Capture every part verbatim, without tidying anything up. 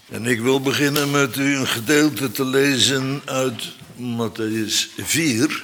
En ik wil beginnen met u een gedeelte te lezen uit Mattheüs vier,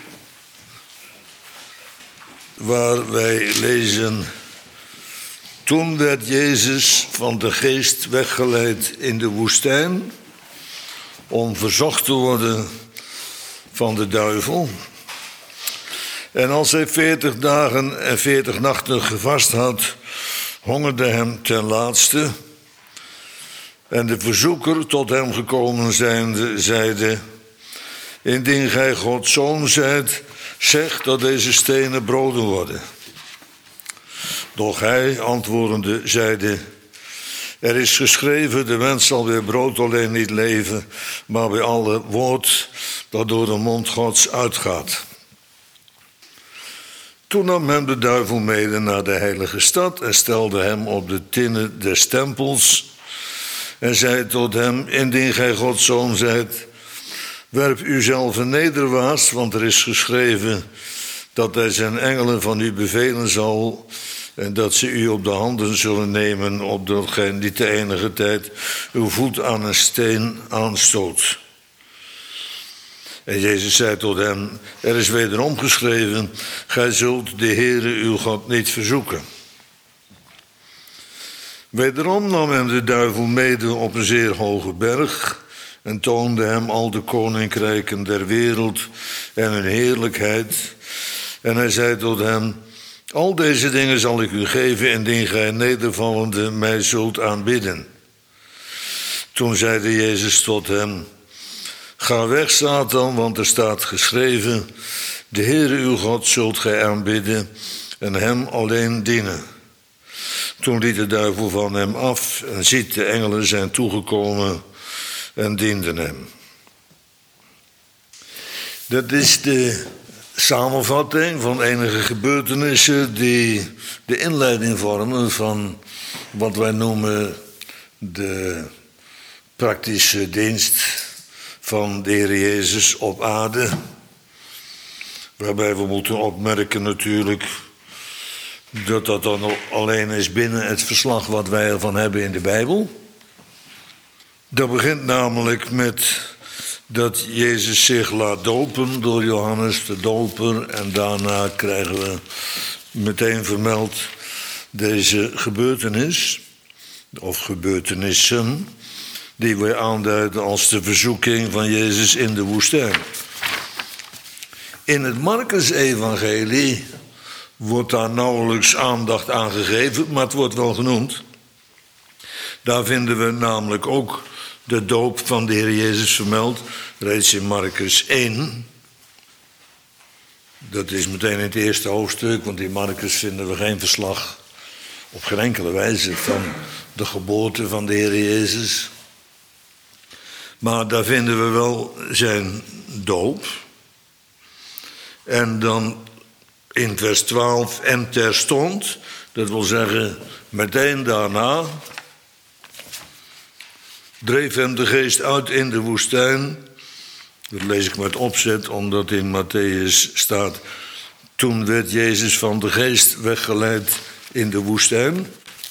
waar wij lezen: Toen werd Jezus van de geest weggeleid in de woestijn om verzocht te worden van de duivel. En als hij veertig dagen en veertig nachten gevast had, hongerde hem ten laatste. En de verzoeker, tot hem gekomen zijnde, zeide: Indien gij Gods zoon zijt, zeg dat deze stenen broden worden. Doch hij, antwoordende, zeide: Er is geschreven, de mens zal bij brood alleen niet leven, maar bij alle woord dat door de mond Gods uitgaat. Toen nam hem de duivel mede naar de heilige stad en stelde hem op de tinnen des tempels en zei tot hem: Indien gij Gods zoon zijt, werp uzelf nederwaarts, want er is geschreven dat hij zijn engelen van u bevelen zal en dat ze u op de handen zullen nemen, opdat gij niet de enige tijd uw voet aan een steen aanstoot. En Jezus zei tot hem: Er is wederom geschreven, gij zult de Heere uw God niet verzoeken. Wederom nam hem de duivel mede op een zeer hoge berg en toonde hem al de koninkrijken der wereld en hun heerlijkheid. En hij zei tot hem: Al deze dingen zal ik u geven, indien gij nedervallende mij zult aanbidden. Toen zeide Jezus tot hem: Ga weg, Satan, want er staat geschreven: De Heere uw God zult gij aanbidden en hem alleen dienen. Toen liet de duivel van hem af en ziet, de engelen zijn toegekomen en dienden hem. Dat is de samenvatting van enige gebeurtenissen die de inleiding vormen van wat wij noemen de praktische dienst van de Heer Jezus op aarde. Waarbij we moeten opmerken natuurlijk dat dat dan alleen is binnen het verslag wat wij ervan hebben in de Bijbel. Dat begint namelijk met dat Jezus zich laat dopen door Johannes de Doper. En daarna krijgen we meteen vermeld deze gebeurtenis, of gebeurtenissen, die wij aanduiden als de verzoeking van Jezus in de woestijn. In het Markus-evangelie wordt daar nauwelijks aandacht aan gegeven, maar het wordt wel genoemd. Daar vinden we namelijk ook de doop van de Heer Jezus vermeld, reeds in Markus één. Dat is meteen in het eerste hoofdstuk, want in Markus vinden we geen verslag op geen enkele wijze van de geboorte van de Heer Jezus. Maar daar vinden we wel zijn doop. En dan in vers twaalf, en terstond, dat wil zeggen meteen daarna, dreef hem de geest uit in de woestijn. Dat lees ik met opzet, omdat in Mattheüs staat: Toen werd Jezus van de geest weggeleid in de woestijn.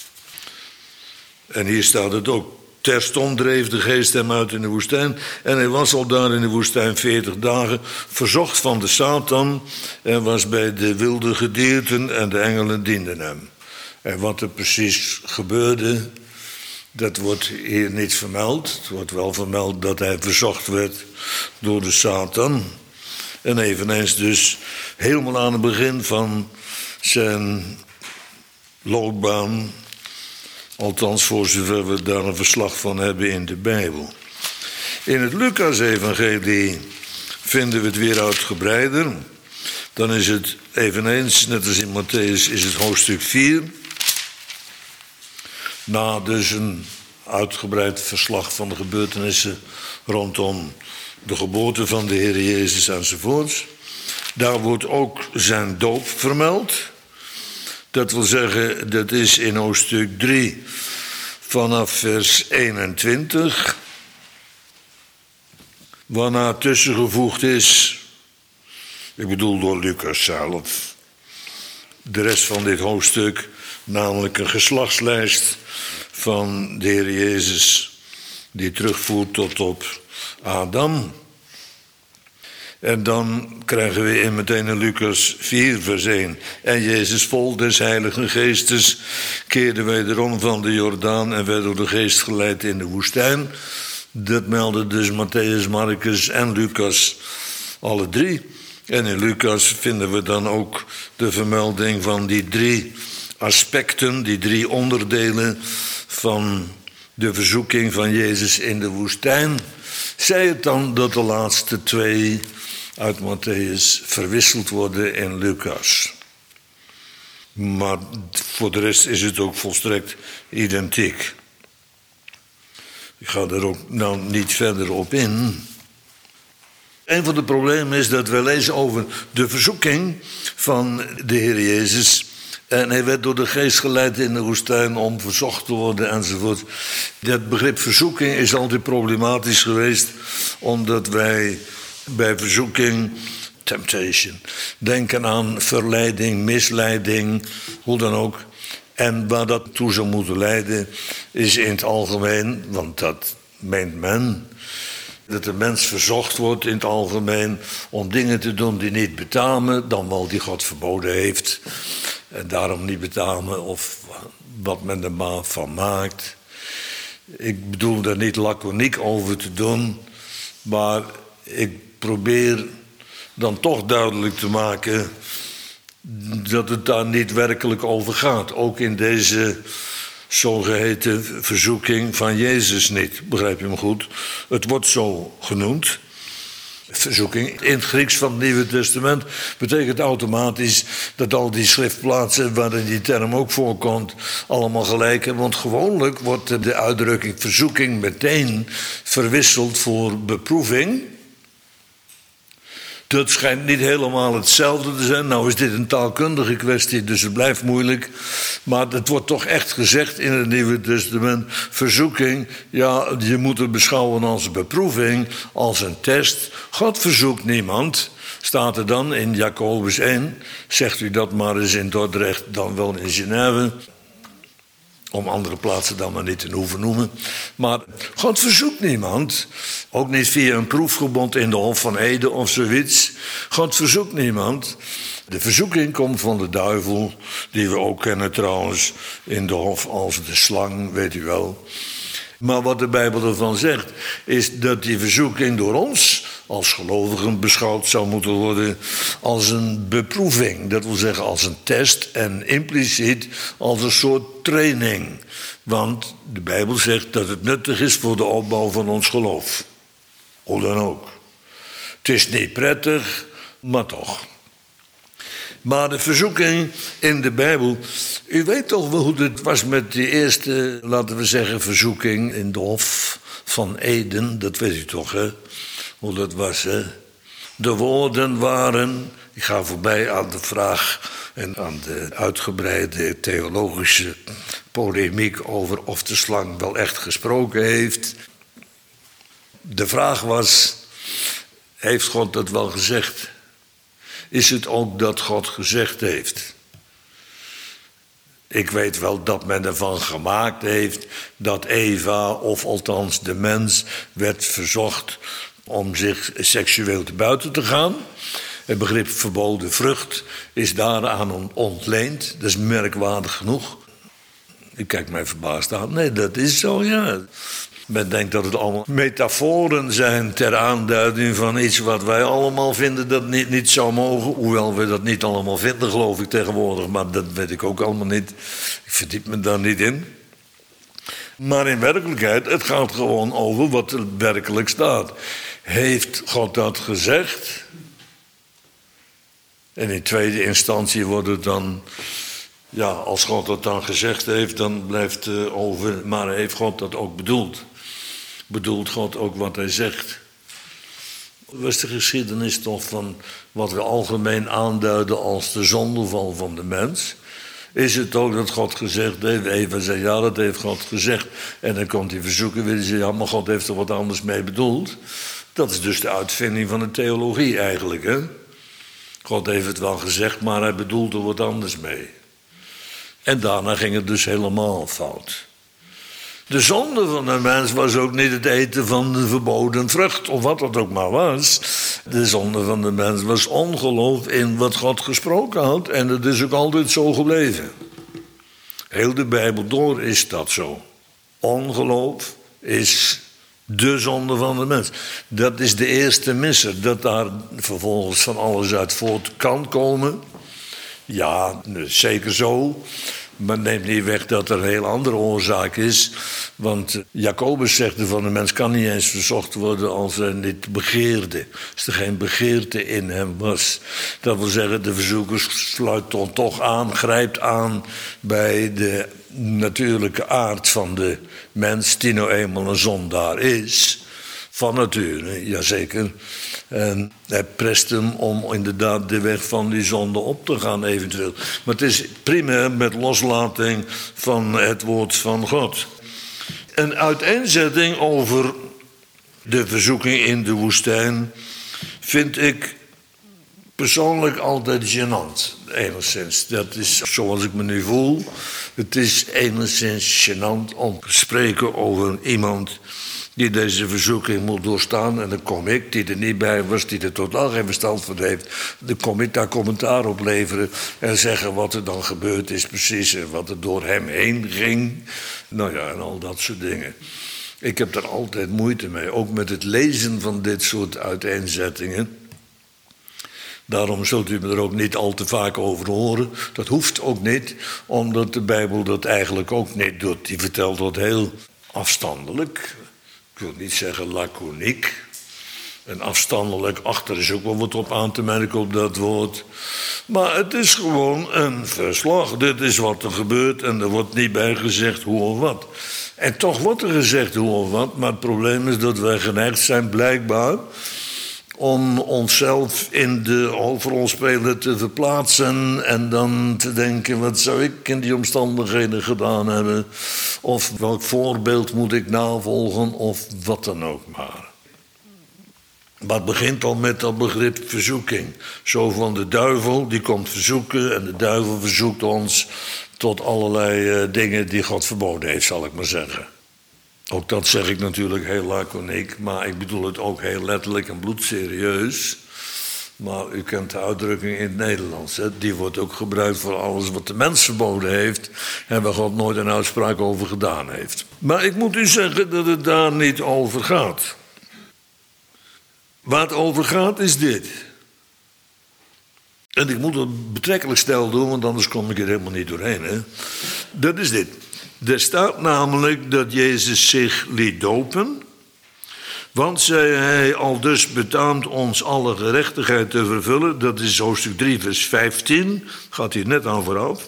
En hier staat het ook: Terstond dreef de geest hem uit in de woestijn. En hij was al daar in de woestijn veertig dagen, verzocht van de Satan, en was bij de wilde gedierten en de engelen dienden hem. En wat er precies gebeurde, dat wordt hier niet vermeld. Het wordt wel vermeld dat hij verzocht werd door de Satan. En eveneens dus helemaal aan het begin van zijn loopbaan. Althans, voor zover we daar een verslag van hebben in de Bijbel. In het Lucas-evangelie vinden we het weer uitgebreider. Dan is het eveneens, net als in Mattheüs, is het hoofdstuk vier. Na dus een uitgebreid verslag van de gebeurtenissen rondom de geboorte van de Heer Jezus enzovoorts. Daar wordt ook zijn doop vermeld. Dat wil zeggen, dat is in hoofdstuk drie vanaf vers eenentwintig. Waarna tussengevoegd is, ik bedoel door Lucas zelf, de rest van dit hoofdstuk, namelijk een geslachtslijst van de Heer Jezus die terugvoert tot op Adam. En dan krijgen we in meteen in Lucas vier vers één. En Jezus vol des Heiligen Geestes keerde wederom van de Jordaan en werd door de Geest geleid in de woestijn. Dat melden dus Matthäus, Marcus en Lucas alle drie. En in Lucas vinden we dan ook de vermelding van die drie aspecten, die drie onderdelen van de verzoeking van Jezus in de woestijn. Zij het dan dat de laatste twee uit Matthäus verwisseld worden in Lucas. Maar voor de rest is het ook volstrekt identiek. Ik ga er ook nou niet verder op in. Een van de problemen is dat we lezen over de verzoeking van de Heer Jezus. En hij werd door de Geest geleid in de woestijn om verzocht te worden enzovoort. Dat begrip verzoeking is altijd problematisch geweest, omdat wij bij verzoeking, temptation, denken aan verleiding, misleiding, hoe dan ook. En waar dat toe zou moeten leiden is in het algemeen, want dat meent men, dat de mens verzocht wordt in het algemeen om dingen te doen die niet betamen, dan wel die God verboden heeft. En daarom niet betamen of wat men er maar van maakt. Ik bedoel daar niet laconiek over te doen, maar ik probeer dan toch duidelijk te maken dat het daar niet werkelijk over gaat. Ook in deze zogeheten verzoeking van Jezus niet. Begrijp je me goed? Het wordt zo genoemd. Verzoeking in het Grieks van het Nieuwe Testament betekent automatisch dat al die schriftplaatsen waarin die term ook voorkomt allemaal gelijk hebben. Want gewoonlijk wordt de uitdrukking verzoeking meteen verwisseld voor beproeving. Dat schijnt niet helemaal hetzelfde te zijn. Nou is dit een taalkundige kwestie, dus het blijft moeilijk. Maar het wordt toch echt gezegd in het Nieuwe Testament. Verzoeking, ja, je moet het beschouwen als beproeving, als een test. God verzoekt niemand, staat er dan in Jacobus één. Zegt u dat maar eens in Dordrecht, dan wel in Genève. Om andere plaatsen dan maar niet te hoeven noemen. Maar God verzoekt niemand. Ook niet via een proefgebod in de Hof van Ede of zoiets. God verzoekt niemand. De verzoeking komt van de duivel, die we ook kennen trouwens in de Hof als de slang, weet u wel. Maar wat de Bijbel ervan zegt, is dat die verzoeking door ons als gelovigen beschouwd zou moeten worden als een beproeving. Dat wil zeggen als een test en impliciet als een soort training. Want de Bijbel zegt dat het nuttig is voor de opbouw van ons geloof. Hoe dan ook. Het is niet prettig, maar toch. Maar de verzoeking in de Bijbel, u weet toch wel hoe het was met die eerste, laten we zeggen, verzoeking in de Hof van Eden. Dat weet u toch, hè? Hoe dat was, hè? De woorden waren, ik ga voorbij aan de vraag en aan de uitgebreide theologische polemiek over of de slang wel echt gesproken heeft. De vraag was, heeft God dat wel gezegd? Is het ook dat God gezegd heeft? Ik weet wel dat men ervan gemaakt heeft dat Eva, of althans de mens, werd verzocht om zich seksueel te buiten te gaan. Het begrip verboden vrucht is daaraan ontleend. Dat is merkwaardig genoeg. Ik kijk mij verbaasd aan. Nee, dat is zo, ja. Men denkt dat het allemaal metaforen zijn ter aanduiding van iets wat wij allemaal vinden dat niet, niet zou mogen. Hoewel we dat niet allemaal vinden, geloof ik tegenwoordig. Maar dat weet ik ook allemaal niet. Ik verdiep me daar niet in. Maar in werkelijkheid, het gaat gewoon over wat er werkelijk staat. Heeft God dat gezegd? En in tweede instantie wordt het dan, ja, als God dat dan gezegd heeft, dan blijft het over. Maar heeft God dat ook bedoeld? Bedoelt God ook wat hij zegt? Dat is de geschiedenis toch van wat we algemeen aanduiden als de zondeval van de mens. Is het ook dat God gezegd heeft? Eva zei, ja, dat heeft God gezegd. En dan komt hij verzoeken weer, die zegt, ja, maar God heeft er wat anders mee bedoeld. Dat is dus de uitvinding van de theologie eigenlijk, hè? God heeft het wel gezegd, maar hij bedoelde wat anders mee. En daarna ging het dus helemaal fout. De zonde van de mens was ook niet het eten van de verboden vrucht, of wat dat ook maar was. De zonde van de mens was ongeloof in wat God gesproken had. En dat is ook altijd zo gebleven. Heel de Bijbel door is dat zo. Ongeloof is de zonde van de mens. Dat is de eerste misser. Dat daar vervolgens van alles uit voort kan komen. Ja, zeker zo. Maar neemt niet weg dat er een heel andere oorzaak is. Want Jacobus zegt van de mens kan niet eens verzocht worden als hij niet begeerde. Als er geen begeerte in hem was. Dat wil zeggen, de verzoeker sluit dan toch aan, grijpt aan bij de natuurlijke aard van de mens, die nou eenmaal een zondaar is. Van nature, jazeker. En hij prest hem om inderdaad de weg van die zonde op te gaan eventueel. Maar het is prima met loslating van het woord van God. Een uiteenzetting over de verzoeking in de woestijn vind ik persoonlijk altijd gênant. Enigszins. Dat is zoals ik me nu voel. Het is enigszins gênant om te spreken over iemand die deze verzoeking moet doorstaan. En dan kom ik, die er niet bij was, die er totaal geen verstand van heeft, dan kom ik daar commentaar op leveren en zeggen wat er dan gebeurd is precies en wat er door hem heen ging. Nou ja, en al dat soort dingen. Ik heb daar altijd moeite mee, ook met het lezen van dit soort uiteenzettingen. Daarom zult u me er ook niet al te vaak over horen. Dat hoeft ook niet, omdat de Bijbel dat eigenlijk ook niet doet. Die vertelt dat heel afstandelijk. Ik wil niet zeggen laconiek. En afstandelijk, achter is ook wel wat op aan te merken op dat woord. Maar het is gewoon een verslag. Dit is wat er gebeurt en er wordt niet bij gezegd hoe of wat. En toch wordt er gezegd hoe of wat. Maar het probleem is dat wij geneigd zijn blijkbaar om onszelf in de hoofdrolspeler te verplaatsen en dan te denken, wat zou ik in die omstandigheden gedaan hebben? Of welk voorbeeld moet ik navolgen? Of wat dan ook maar. Maar het begint al met dat begrip verzoeking. Zo van de duivel, die komt verzoeken en de duivel verzoekt ons tot allerlei uh, dingen die God verboden heeft, zal ik maar zeggen. Ook dat zeg ik natuurlijk heel laconiek, maar ik bedoel het ook heel letterlijk en bloedserieus. Maar u kent de uitdrukking in het Nederlands. Hè? Die wordt ook gebruikt voor alles wat de mens verboden heeft en waar God nooit een uitspraak over gedaan heeft. Maar ik moet u zeggen dat het daar niet over gaat. Waar het over gaat is dit. En ik moet het betrekkelijk snel doen, want anders kom ik er helemaal niet doorheen. Hè? Dat is dit. Er staat namelijk dat Jezus zich liet dopen. Want, zei hij, al dus betaamt ons alle gerechtigheid te vervullen. Dat is hoofdstuk drie, vers vijftien. Gaat hier net aan vooraf.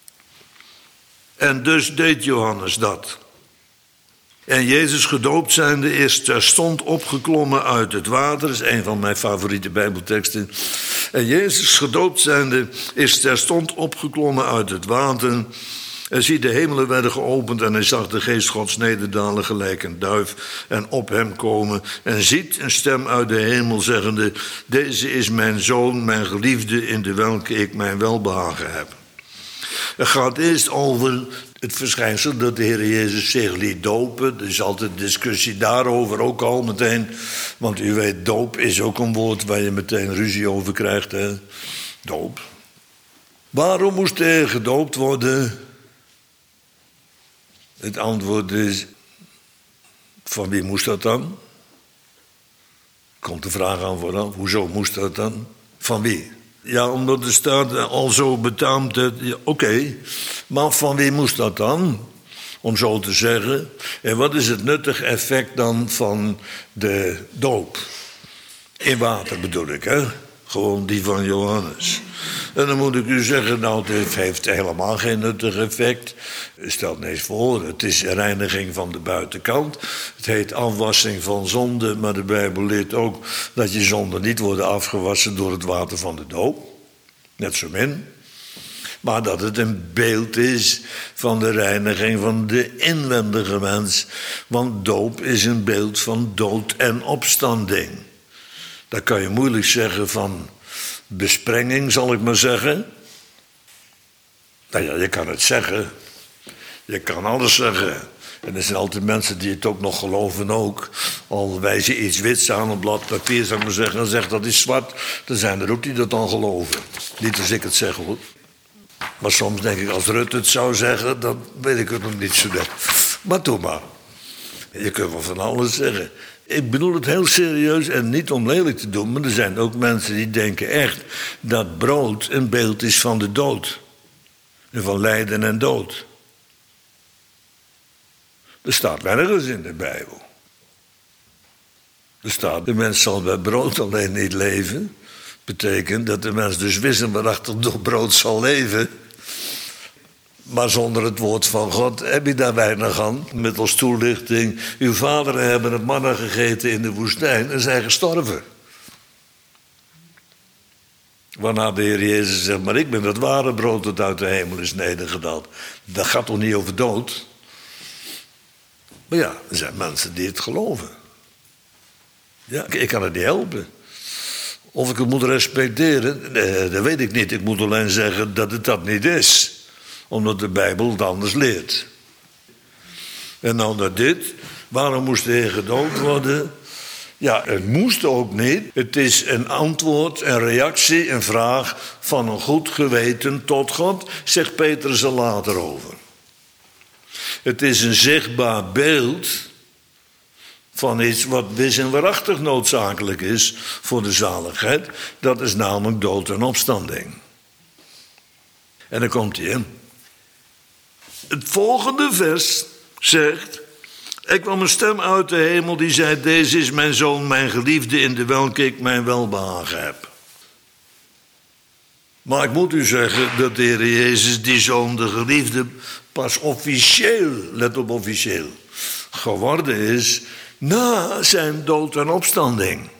En dus deed Johannes dat. En Jezus gedoopt zijnde is terstond opgeklommen uit het water. Dat is een van mijn favoriete Bijbelteksten. En Jezus gedoopt zijnde is terstond opgeklommen uit het water. En zie, de hemelen werden geopend en hij zag de geest Gods nederdalen gelijk een duif en op hem komen. En ziet een stem uit de hemel zeggende, deze is mijn zoon, mijn geliefde, in de welke ik mijn welbehagen heb. Het gaat eerst over het verschijnsel dat de Heer Jezus zich liet dopen. Er is altijd discussie daarover ook al meteen. Want u weet, doop is ook een woord waar je meteen ruzie over krijgt. Hè? Doop. Waarom moest hij gedoopt worden? Het antwoord is, van wie moest dat dan? Komt de vraag aan vooraf, hoezo moest dat dan? Van wie? Ja, omdat de staat al zo betaamt, ja, oké, okay. Maar van wie moest dat dan? Om zo te zeggen. En wat is het nuttige effect dan van de doop? In water bedoel ik, hè? Gewoon die van Johannes. En dan moet ik u zeggen, nou, het heeft helemaal geen nuttig effect. Stel het eens voor, het is reiniging van de buitenkant. Het heet afwassing van zonde, maar de Bijbel leert ook dat je zonden niet worden afgewassen door het water van de doop. Net zo min. Maar dat het een beeld is van de reiniging van de inwendige mens. Want doop is een beeld van dood en opstanding. Daar kan je moeilijk zeggen van besprenging, zal ik maar zeggen. Nou ja, je kan het zeggen. Je kan alles zeggen. En er zijn altijd mensen die het ook nog geloven ook. Al wijs je iets wits aan een blad papier, zou ik maar zeggen, en zegt dat is zwart. Dan zijn er ook die dat dan geloven. Niet als ik het zeg, hoor. Maar soms denk ik, als Rutte het zou zeggen, dan weet ik het nog niet zo net. Maar doe maar. Je kunt wel van alles zeggen. Ik bedoel het heel serieus en niet om lelijk te doen, maar er zijn ook mensen die denken echt dat brood een beeld is van de dood. En van lijden en dood. Er staat nergens in de Bijbel. Er staat, de mens zal bij brood alleen niet leven. Betekent dat de mens dus wist en waarachtig door brood zal leven. Maar zonder het woord van God heb je daar weinig aan. Met als toelichting, uw vaderen hebben het manna gegeten in de woestijn en zijn gestorven. Waarna de Heer Jezus zegt, maar ik ben het ware brood dat uit de hemel is nedergedaald. Dat gaat toch niet over dood? Maar ja, er zijn mensen die het geloven. Ja, ik kan het niet helpen. Of ik het moet respecteren, nee, dat weet ik niet. Ik moet alleen zeggen dat het dat niet is. Omdat de Bijbel het anders leert. En nou naar dit. Waarom moest de Heer gedood worden? Ja, het moest ook niet. Het is een antwoord, een reactie, een vraag van een goed geweten tot God, zegt Petrus er later over. Het is een zichtbaar beeld van iets wat wis en waarachtig noodzakelijk is voor de zaligheid. Dat is namelijk dood en opstanding. En dan komt hij in. Het volgende vers zegt, er kwam een stem uit de hemel die zei, deze is mijn zoon, mijn geliefde, in de welke ik mijn welbehagen heb. Maar ik moet u zeggen dat de Heer Jezus, die zoon, de geliefde, pas officieel, let op officieel, geworden is na zijn dood en opstanding.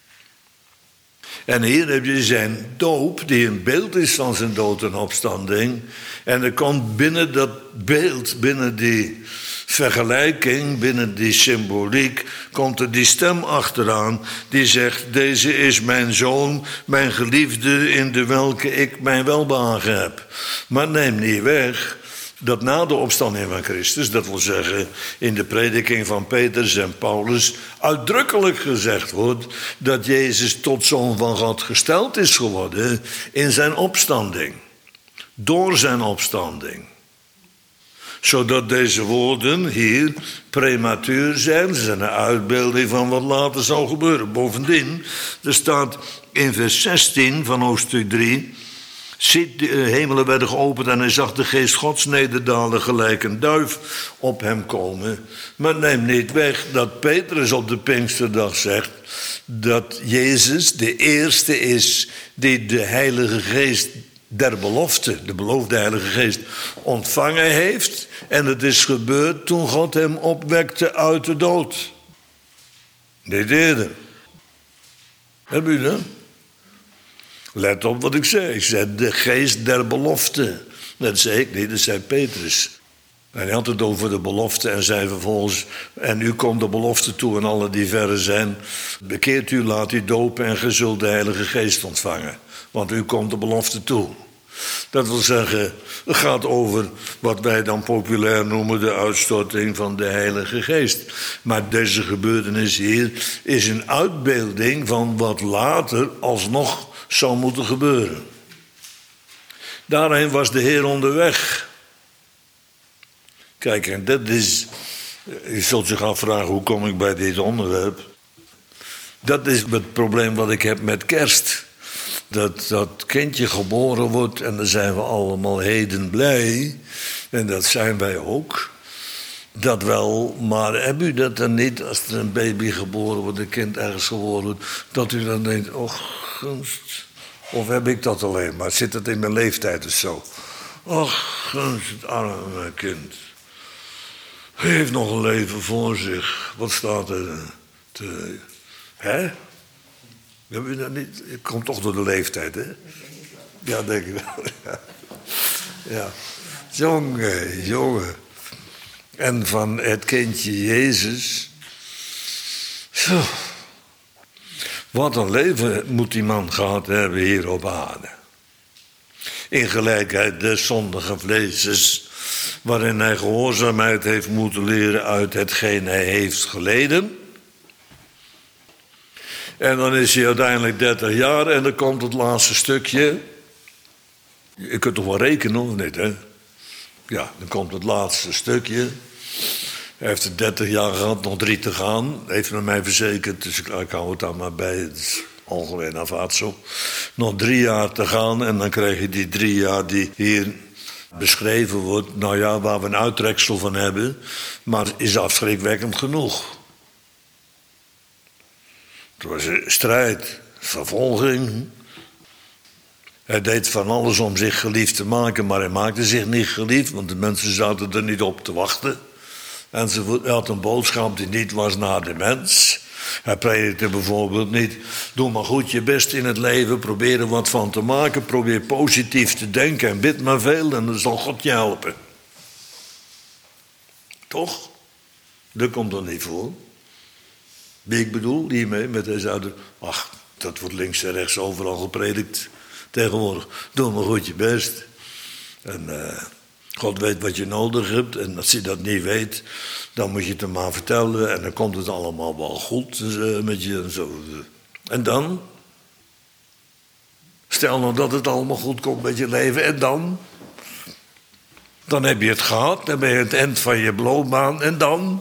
En hier heb je zijn doop, die een beeld is van zijn dood en opstanding. En er komt binnen dat beeld, binnen die vergelijking, binnen die symboliek, komt er die stem achteraan die zegt, deze is mijn zoon, mijn geliefde, in de welke ik mijn welbehagen heb. Maar neem niet weg dat na de opstanding van Christus, dat wil zeggen in de prediking van Petrus en Paulus, uitdrukkelijk gezegd wordt dat Jezus tot zoon van God gesteld is geworden in zijn opstanding. Door zijn opstanding. Zodat deze woorden hier prematuur zijn. Ze zijn een uitbeelding van wat later zal gebeuren. Bovendien, er staat in vers zestien van hoofdstuk drie... Ziet, de hemelen werden geopend en hij zag de geest Gods nederdalen gelijk een duif op hem komen. Maar neem niet weg dat Petrus op de Pinksterdag zegt dat Jezus de eerste is die de Heilige Geest der belofte, de beloofde Heilige Geest, ontvangen heeft. En het is gebeurd toen God hem opwekte uit de dood. Niet eerder. Heb u dat? Let op wat ik zei. Ik zei de geest der belofte. Dat zei ik niet, dat zei Petrus. En hij had het over de belofte en zei vervolgens, en u komt de belofte toe en alle die verre zijn. Bekeert u, laat u dopen en ge zult de Heilige Geest ontvangen. Want u komt de belofte toe. Dat wil zeggen, het gaat over wat wij dan populair noemen de uitstorting van de Heilige Geest. Maar deze gebeurtenis hier is een uitbeelding van wat later alsnog zou moeten gebeuren. Daarheen was de Heer onderweg. Kijk, en dat is, je zult zich afvragen, hoe kom ik bij dit onderwerp? Dat is het probleem wat ik heb met kerst. Dat dat kindje geboren wordt en dan zijn we allemaal heden blij. En dat zijn wij ook. Dat wel, maar heb u dat dan niet als er een baby geboren wordt, een kind ergens geboren wordt, dat u dan denkt, oh gunst. Of heb ik dat alleen maar? Zit het in mijn leeftijd of zo? Och, gunst, het arme kind. Hij heeft nog een leven voor zich. Wat staat er te... Hè? Heb u dat niet? Het komt toch door de leeftijd, hè? Ja, denk ik wel. Ja. Ja. Jongen, jongen. En van het kindje Jezus. Zo. Wat een leven moet die man gehad hebben hier op aarde. In gelijkheid des zondigen vleeses waarin hij gehoorzaamheid heeft moeten leren uit hetgeen hij heeft geleden. En dan is hij uiteindelijk dertig jaar en dan komt het laatste stukje. Je kunt toch wel rekenen, of niet, hè? Ja, dan komt het laatste stukje. Hij heeft er dertig jaar gehad, nog drie te gaan. Heeft men mij verzekerd, dus ik, ik hou het daar maar bij. Het is algemeen afhaat zo. Nog drie jaar te gaan en dan krijg je die drie jaar die hier beschreven wordt. Nou ja, waar we een uittreksel van hebben. Maar is afschrikwekkend genoeg. Het was een strijd, vervolging. Hij deed van alles om zich geliefd te maken, maar hij maakte zich niet geliefd, want de mensen zaten er niet op te wachten. En ze had een boodschap die niet was naar de mens. Hij predikte bijvoorbeeld niet: doe maar goed je best in het leven, probeer er wat van te maken, probeer positief te denken en bid maar veel en dan zal God je helpen. Toch? Dat komt er niet voor. Wie ik bedoel hiermee, met deze oude... Ach, dat wordt links en rechts overal gepredikt tegenwoordig. Doe maar goed je best. En uh, God weet wat je nodig hebt. En als hij dat niet weet, dan moet je het hem maar vertellen. En dan komt het allemaal wel goed uh, met je en zo. En dan? Stel nou dat het allemaal goed komt met je leven. En dan? Dan heb je het gehad. Dan ben je het eind van je loopbaan. En dan?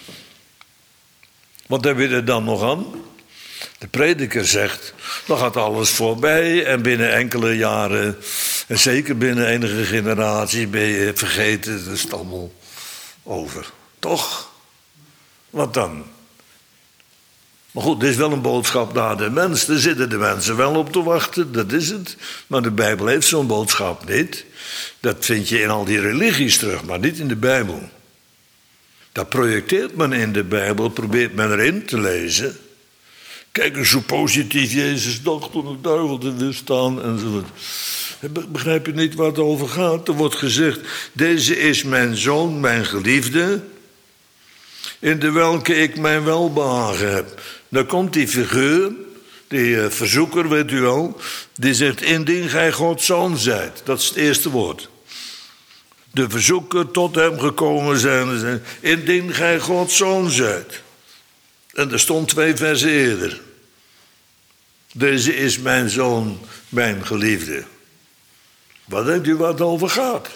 Wat heb je er dan nog aan? De prediker zegt, dan gaat alles voorbij en binnen enkele jaren, en zeker binnen enige generaties, ben je vergeten, dat is het allemaal over. Toch? Wat dan? Maar goed, dit is wel een boodschap naar de mens. Daar zitten de mensen wel op te wachten, dat is het. Maar de Bijbel heeft zo'n boodschap niet. Dat vind je in al die religies terug, maar niet in de Bijbel. Dat projecteert men in de Bijbel, probeert men erin te lezen. Kijk eens hoe positief Jezus dacht toen de duivel te weerstaan enzovoort. Begrijp je niet waar het over gaat? Er wordt gezegd, deze is mijn zoon, mijn geliefde, in de welke ik mijn welbehagen heb. Dan komt die figuur, die uh, verzoeker, weet u wel, die zegt, indien gij Gods zoon zijt. Dat is het eerste woord. De verzoeker tot hem gekomen zijn, indien gij Gods zoon zijt. En er stond twee versen eerder. Deze is mijn zoon, mijn geliefde. Wat denkt u waar het over gaat?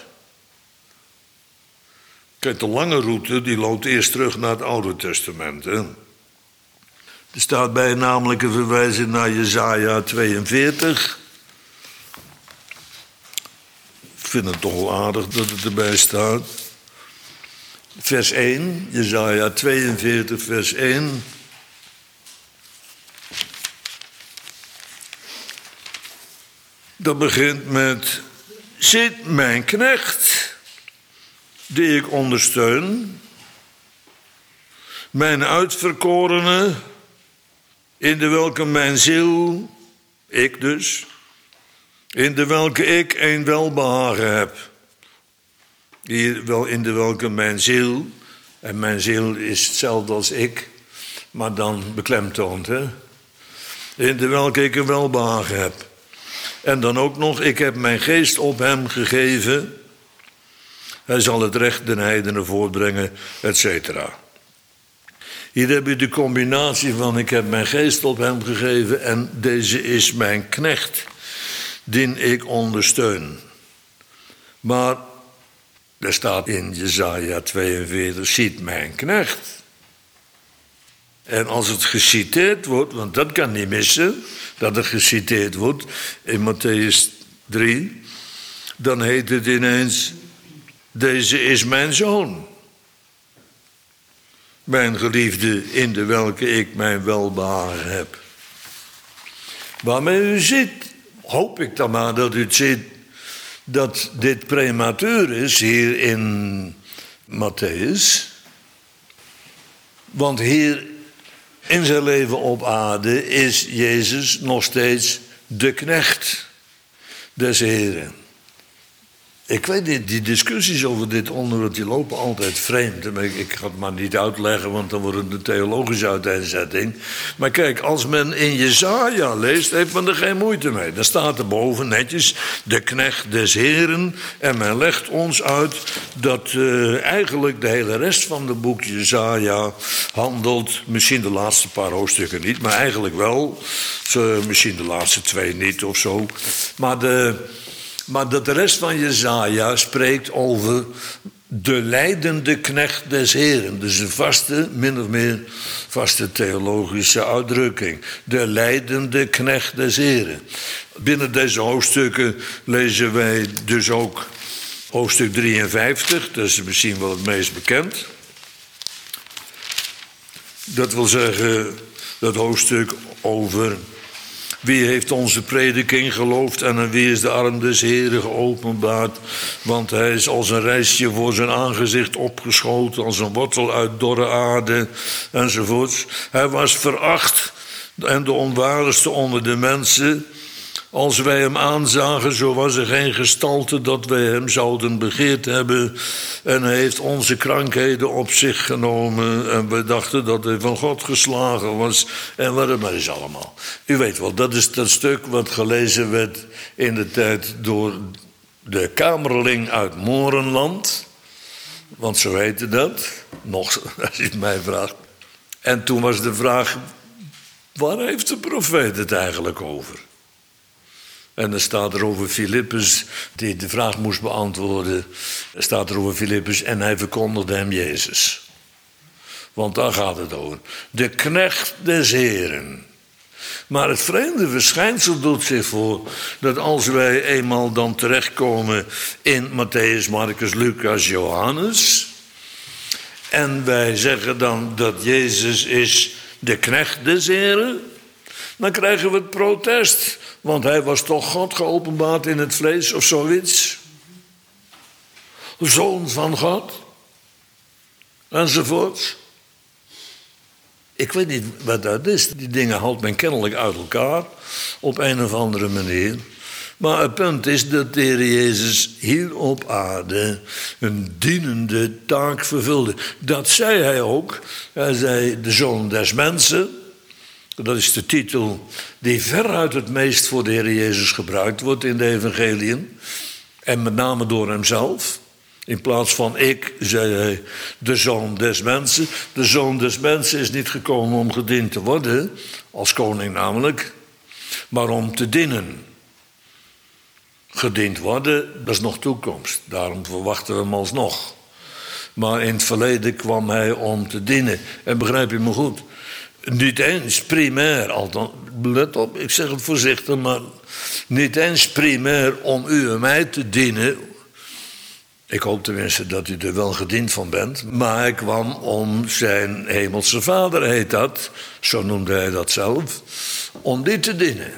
Kijk, de lange route die loopt eerst terug naar het Oude Testament. Hè? Er staat bij namelijk een verwijzing naar Jesaja tweeënveertig. Ik vind het toch wel aardig dat het erbij staat. Vers één, Jesaja tweeënveertig, vers één. Dat begint met: ziet mijn knecht, die ik ondersteun, mijn uitverkorene, in de welke mijn ziel, ik dus, in de welke ik een welbehagen heb. Hier wel in de welke mijn ziel, en mijn ziel is hetzelfde als ik, maar dan beklemtoond, hè. In de welke ik een welbehagen heb. En dan ook nog, ik heb mijn geest op hem gegeven. Hij zal het recht den heidenen voortbrengen, et cetera. Hier heb je de combinatie van ik heb mijn geest op hem gegeven en deze is mijn knecht, die ik ondersteun. Maar er staat in Jesaja tweeënveertig, ziet mijn knecht. En als het geciteerd wordt, want dat kan niet missen, dat het geciteerd wordt in Matthäus drie, dan heet het ineens, deze is mijn zoon. Mijn geliefde, in de welke ik mijn welbehagen heb. Waarmee u ziet, hoop ik dan maar dat u het ziet, dat dit prematuur is hier in Matthäus. Want hier in zijn leven op aarde is Jezus nog steeds de knecht des Heren. Ik weet niet, die discussies over dit onderwerp die lopen altijd vreemd. Ik, ik ga het maar niet uitleggen, want dan wordt het een theologische uiteenzetting. Maar kijk, als men in Jesaja leest, heeft men er geen moeite mee. Dan staat er boven netjes de knecht des Heren. En men legt ons uit dat uh, eigenlijk de hele rest van het boek Jesaja handelt, misschien de laatste paar hoofdstukken niet, maar eigenlijk wel. Uh, misschien de laatste twee niet of zo. Maar de... Maar dat de rest van Jesaja spreekt over de lijdende knecht des Heren. Dus een vaste, min of meer vaste theologische uitdrukking. De lijdende knecht des Heren. Binnen deze hoofdstukken lezen wij dus ook hoofdstuk drieënvijftig. Dat is misschien wel het meest bekend. Dat wil zeggen, dat hoofdstuk over... Wie heeft onze prediking geloofd en aan wie is de arm des Heren geopenbaard? Want hij is als een rijstje voor zijn aangezicht opgeschoten, als een wortel uit dorre aarde, enzovoorts. Hij was veracht en de onwaardigste onder de mensen. Als wij hem aanzagen, zo was er geen gestalte dat wij hem zouden begeerd hebben. En hij heeft onze krankheden op zich genomen. En we dachten dat hij van God geslagen was. En wat het maar is allemaal. U weet wel, dat is dat stuk wat gelezen werd in de tijd door de kamerling uit Morenland. Want zo heette dat. Nog, als je het mij vraagt. En toen was de vraag, waar heeft de profeet het eigenlijk over? En dan staat er over Filippus, die de vraag moest beantwoorden. Er staat er over Filippus en hij verkondigde hem Jezus. Want daar gaat het over. De knecht des Heren. Maar het vreemde verschijnsel doet zich voor dat als wij eenmaal dan terechtkomen in Mattheüs, Marcus, Lucas, Johannes. En wij zeggen dan dat Jezus is de knecht des Heren. Dan krijgen we het protest. Want hij was toch God geopenbaard in het vlees of zoiets. Zoon van God. Enzovoort. Ik weet niet wat dat is. Die dingen haalt men kennelijk uit elkaar. Op een of andere manier. Maar het punt is dat de Heer Jezus hier op aarde een dienende taak vervulde. Dat zei hij ook. Hij zei de zoon des mensen. Dat is de titel die veruit het meest voor de Heer Jezus gebruikt wordt in de evangeliën. En met name door hemzelf. In plaats van ik, zei hij, de zoon des mensen. De zoon des mensen is niet gekomen om gediend te worden, als koning namelijk, maar om te dienen. Gediend worden, dat is nog toekomst. Daarom verwachten we hem alsnog. Maar in het verleden kwam hij om te dienen. En begrijp je me goed? Niet eens primair, althans, let op, ik zeg het voorzichtig, maar niet eens primair om u en mij te dienen. Ik hoop tenminste dat u er wel gediend van bent. Maar hij kwam om zijn hemelse vader, heet dat, zo noemde hij dat zelf, om die te dienen.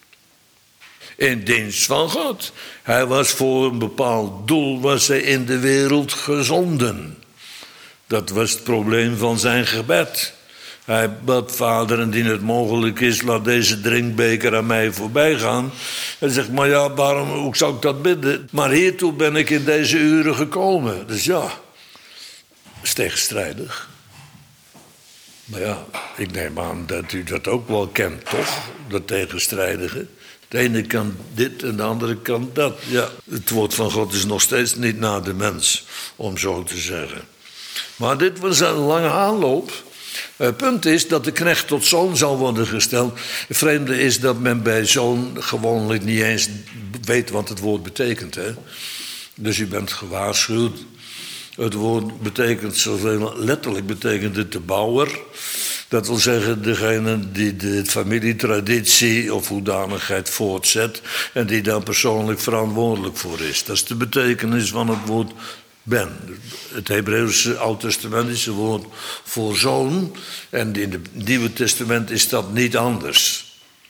In dienst van God. Hij was voor een bepaald doel, was hij in de wereld gezonden. Dat was het probleem van zijn gebed. Hij bad, Vader, indien het mogelijk is, laat deze drinkbeker aan mij voorbij gaan. Hij zegt, maar ja, waarom, hoe zou ik dat bidden? Maar hiertoe ben ik in deze uren gekomen. Dus ja, dat is tegenstrijdig. Maar ja, ik neem aan dat u dat ook wel kent, toch? Dat tegenstrijdige. De ene kan dit en de andere kan dat. Ja, het woord van God is nog steeds niet naar de mens, om zo te zeggen. Maar dit was een lange aanloop. Het punt is dat de knecht tot zoon zal worden gesteld. Het vreemde is dat men bij zoon gewoonlijk niet eens weet wat het woord betekent. Hè? Dus u bent gewaarschuwd. Het woord betekent zoveel, letterlijk betekent het de bouwer. Dat wil zeggen degene die de familietraditie of hoedanigheid voortzet en die daar persoonlijk verantwoordelijk voor is. Dat is de betekenis van het woord ben. Het Hebreeuwse Oud-testamentische woord voor zoon. En in het Nieuwe Testament is dat niet anders.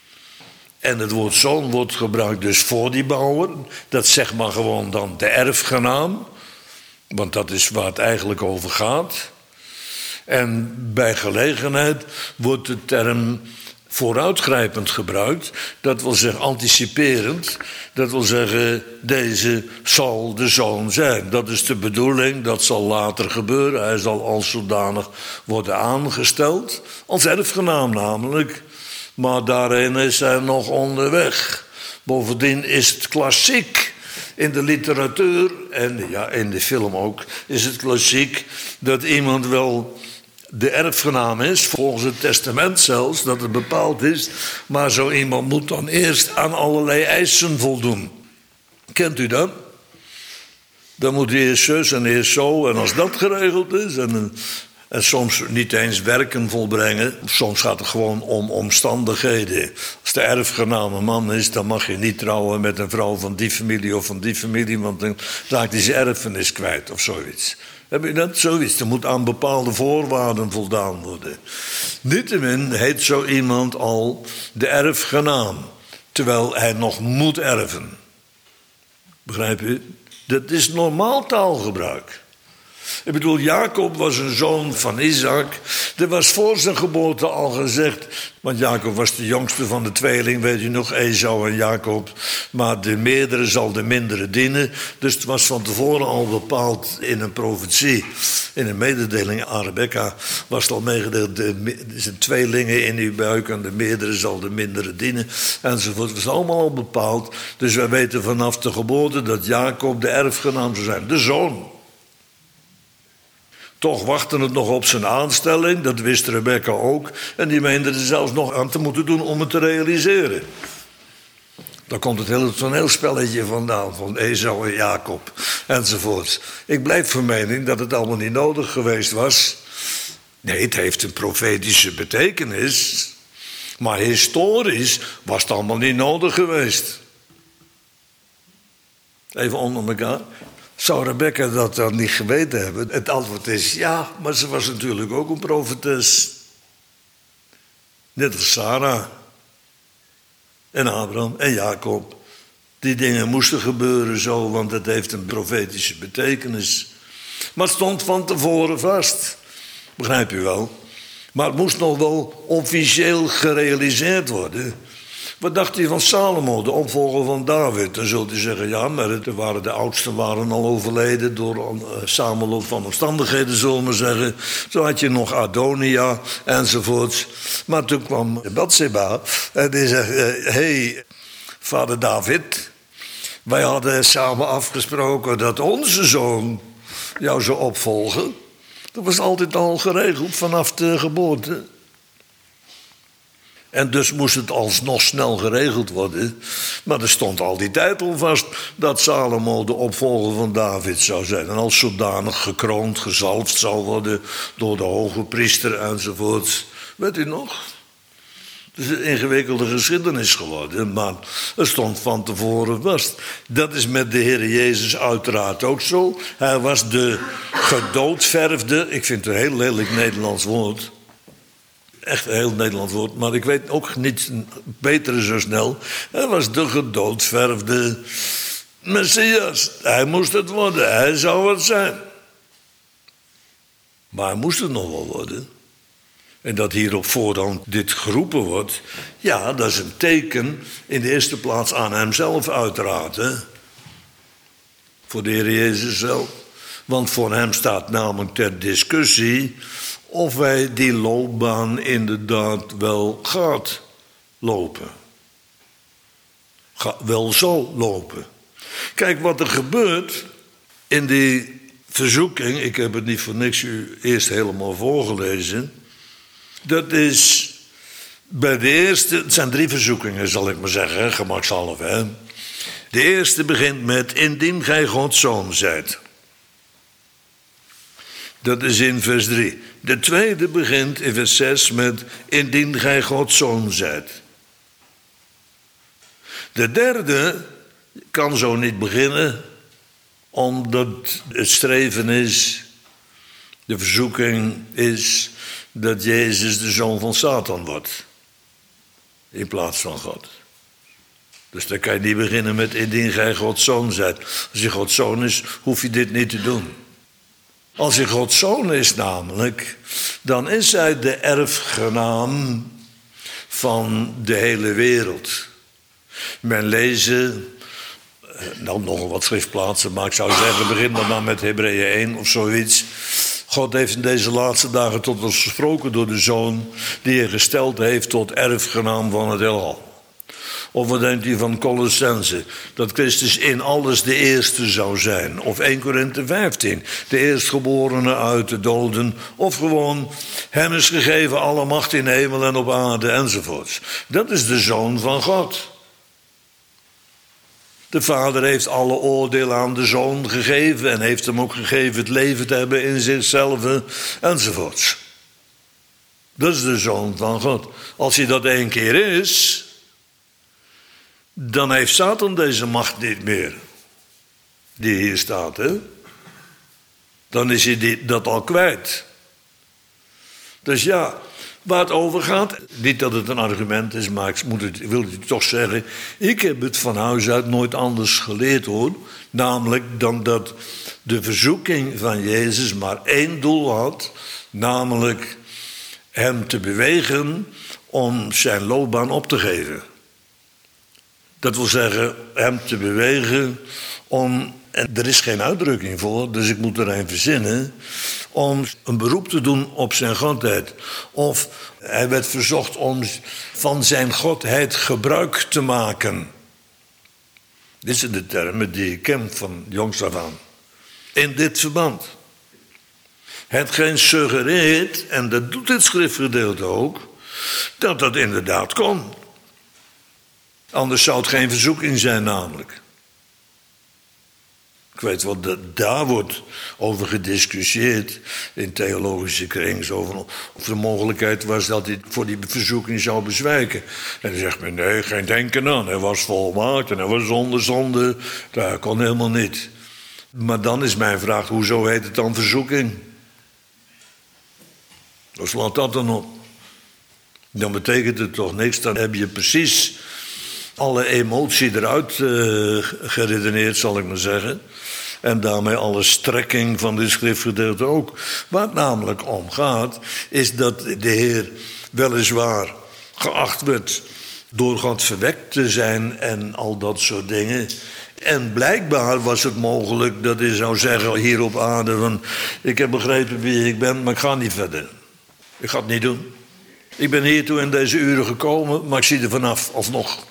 En het woord zoon wordt gebruikt dus voor die bouwer. Dat zegt maar gewoon dan de erfgenaam. Want dat is waar het eigenlijk over gaat. En bij gelegenheid wordt de term vooruitgrijpend gebruikt. Dat wil zeggen anticiperend. Dat wil zeggen, deze zal de zoon zijn. Dat is de bedoeling, dat zal later gebeuren. Hij zal als zodanig worden aangesteld. Als erfgenaam namelijk. Maar daarin is hij nog onderweg. Bovendien is het klassiek in de literatuur, en ja, in de film ook, is het klassiek dat iemand wel de erfgenaam is, volgens het testament zelfs, dat het bepaald is. Maar zo iemand moet dan eerst aan allerlei eisen voldoen. Kent u dat? Dan moet hij eerst zus en eerst zo. En als dat geregeld is, en, en soms niet eens werken volbrengen. Soms gaat het gewoon om omstandigheden. Als de erfgenaam een man is, dan mag je niet trouwen met een vrouw van die familie of van die familie, want dan raakt hij zijn erfenis kwijt of zoiets. Heb je dat? Zoiets. Er moet aan bepaalde voorwaarden voldaan worden. Niettemin heet zo iemand al de erfgenaam, terwijl hij nog moet erven. Begrijp je? Dat is normaal taalgebruik. Ik bedoel, Jacob was een zoon van Isaac. Er was voor zijn geboorte al gezegd, want Jacob was de jongste van de tweeling, weet je nog, Esau en Jacob. Maar de meerdere zal de mindere dienen. Dus het was van tevoren al bepaald in een profetie, in een mededeling aan Rebekka, was het al meegedeeld, er zijn tweelingen in uw buik en de meerdere zal de mindere dienen, enzovoort. Het was allemaal al bepaald. Dus wij weten vanaf de geboorte dat Jacob de erfgenaam zou zijn, de zoon. Toch wachtte het nog op zijn aanstelling, dat wist Rebekka ook. En die meende er zelfs nog aan te moeten doen om het te realiseren. Daar komt het hele toneelspelletje vandaan, van Esau en Jacob, enzovoort. Ik blijf van mening dat het allemaal niet nodig geweest was. Nee, het heeft een profetische betekenis. Maar historisch was het allemaal niet nodig geweest. Even onder elkaar. Zou Rebekka dat dan niet geweten hebben? Het antwoord is ja, maar ze was natuurlijk ook een profetes. Net als Sarah en Abraham en Jacob. Die dingen moesten gebeuren zo, want het heeft een profetische betekenis. Maar het stond van tevoren vast. Begrijp je wel? Maar het moest nog wel officieel gerealiseerd worden. Wat dacht hij van Salomo, de opvolger van David? Dan zult u zeggen, ja, maar het waren de oudsten waren al overleden door een samenloop van omstandigheden, zullen we zeggen. Zo had je nog Adonia enzovoort. Maar toen kwam Bathseba en die zegt, hé, hey, vader David, wij hadden samen afgesproken dat onze zoon jou zou opvolgen. Dat was altijd al geregeld vanaf de geboorte. En dus moest het alsnog snel geregeld worden. Maar er stond al die tijd al vast dat Salomo de opvolger van David zou zijn. En als zodanig gekroond, gezalfd zou worden door de hoge priester enzovoort. Weet u nog? Het is een ingewikkelde geschiedenis geworden, maar het stond van tevoren vast. Dat is met de Heer Jezus uiteraard ook zo. Hij was de gedoodverfde, ik vind het een heel lelijk Nederlands woord. Echt een heel Nederlands woord, maar ik weet ook niet een betere zo snel. Hij was de gedoodverfde Messias. Hij moest het worden, hij zou het zijn. Maar hij moest het nog wel worden. En dat hier op voorhand dit geroepen wordt, ja, dat is een teken in de eerste plaats aan hemzelf uiteraard. Hè? Voor de Heer Jezus zelf. Want voor hem staat namelijk ter discussie of wij die loopbaan inderdaad wel gaat lopen. Ga, wel zo lopen. Kijk, wat er gebeurt in die verzoeking, ik heb het niet voor niks u eerst helemaal voorgelezen. Dat is bij de eerste, het zijn drie verzoekingen zal ik maar zeggen, gemakshalve. Hè? De eerste begint met, indien gij Gods zoon zijt. Dat is in vers drie. De tweede begint in vers zes met, indien gij Gods zoon zijt. De derde kan zo niet beginnen, omdat het streven is, de verzoeking is dat Jezus de zoon van Satan wordt. In plaats van God. Dus dan kan je niet beginnen met indien gij Gods zoon zijt. Als je Gods zoon is, hoef je dit niet te doen. Als je Gods zoon is namelijk, dan is hij de erfgenaam van de hele wereld. Men lezen, nou nog wat schriftplaatsen, maar ik zou zeggen, begin dan maar met Hebreeën één of zoiets. God heeft in deze laatste dagen tot ons gesproken door de Zoon, die hij gesteld heeft tot erfgenaam van het heelal. Of wat denkt u van Colossense? Dat Christus in alles de eerste zou zijn. Of Eerste Korinthe vijftien. De eerstgeborene uit de doden. Of gewoon, hem is gegeven alle macht in hemel en op aarde enzovoorts. Dat is de Zoon van God. De Vader heeft alle oordeel aan de Zoon gegeven. En heeft hem ook gegeven het leven te hebben in zichzelf enzovoorts. Dat is de Zoon van God. Als hij dat één keer is, dan heeft Satan deze macht niet meer. Die hier staat, hè. Dan is hij die, dat al kwijt. Dus ja, waar het over gaat, niet dat het een argument is, maar ik moet het, wil het toch zeggen. Ik heb het van huis uit nooit anders geleerd, hoor. Namelijk dan dat de verzoeking van Jezus maar één doel had. Namelijk hem te bewegen om zijn loopbaan op te geven. Dat wil zeggen, hem te bewegen om, en er is geen uitdrukking voor, dus ik moet er een verzinnen, om een beroep te doen op zijn godheid. Of hij werd verzocht om van zijn godheid gebruik te maken. Dit zijn de termen die ik ken van jongs af aan. In dit verband. Hetgeen suggereert, en dat doet het schriftgedeelte ook, dat dat inderdaad kon. Anders zou het geen verzoeking zijn namelijk. Ik weet wat, daar wordt over gediscussieerd in theologische kringen. Over of de mogelijkheid was dat hij voor die verzoeking zou bezwijken. En dan zegt men, nee, geen denken aan. Hij was volmaakt en hij was zonder zonde. Dat kon helemaal niet. Maar dan is mijn vraag, hoezo heet het dan verzoeking? Hoe slaat dat dan op? Dan betekent het toch niks, dan heb je precies alle emotie eruit uh, geredeneerd, zal ik maar zeggen. En daarmee alle strekking van dit schriftgedeelte ook. Waar het namelijk om gaat, is dat de Heer weliswaar geacht werd door God verwekt te zijn en al dat soort dingen. En blijkbaar was het mogelijk dat hij zou zeggen hier op aarde van, ik heb begrepen wie ik ben, maar ik ga niet verder. Ik ga het niet doen. Ik ben hiertoe in deze uren gekomen, maar ik zie er vanaf alsnog.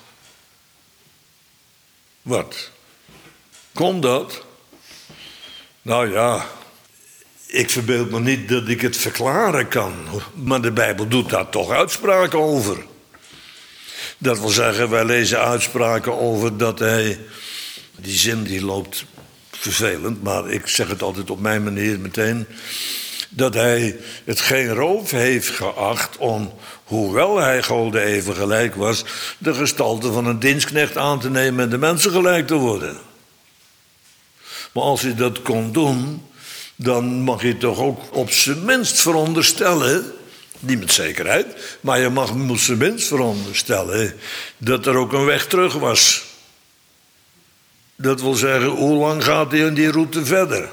Wat? Kon dat? Nou ja, ik verbeeld me niet dat ik het verklaren kan. Maar de Bijbel doet daar toch uitspraken over. Dat wil zeggen, wij lezen uitspraken over dat hij, die zin die loopt vervelend, maar ik zeg het altijd op mijn manier meteen, dat hij het geen roof heeft geacht om, hoewel hij God even gelijk was, de gestalte van een dienstknecht aan te nemen en de mensen gelijk te worden. Maar als hij dat kon doen, dan mag je toch ook op zijn minst veronderstellen, niet met zekerheid, maar je mag op zijn minst veronderstellen dat er ook een weg terug was. Dat wil zeggen, hoe lang gaat hij in die route verder?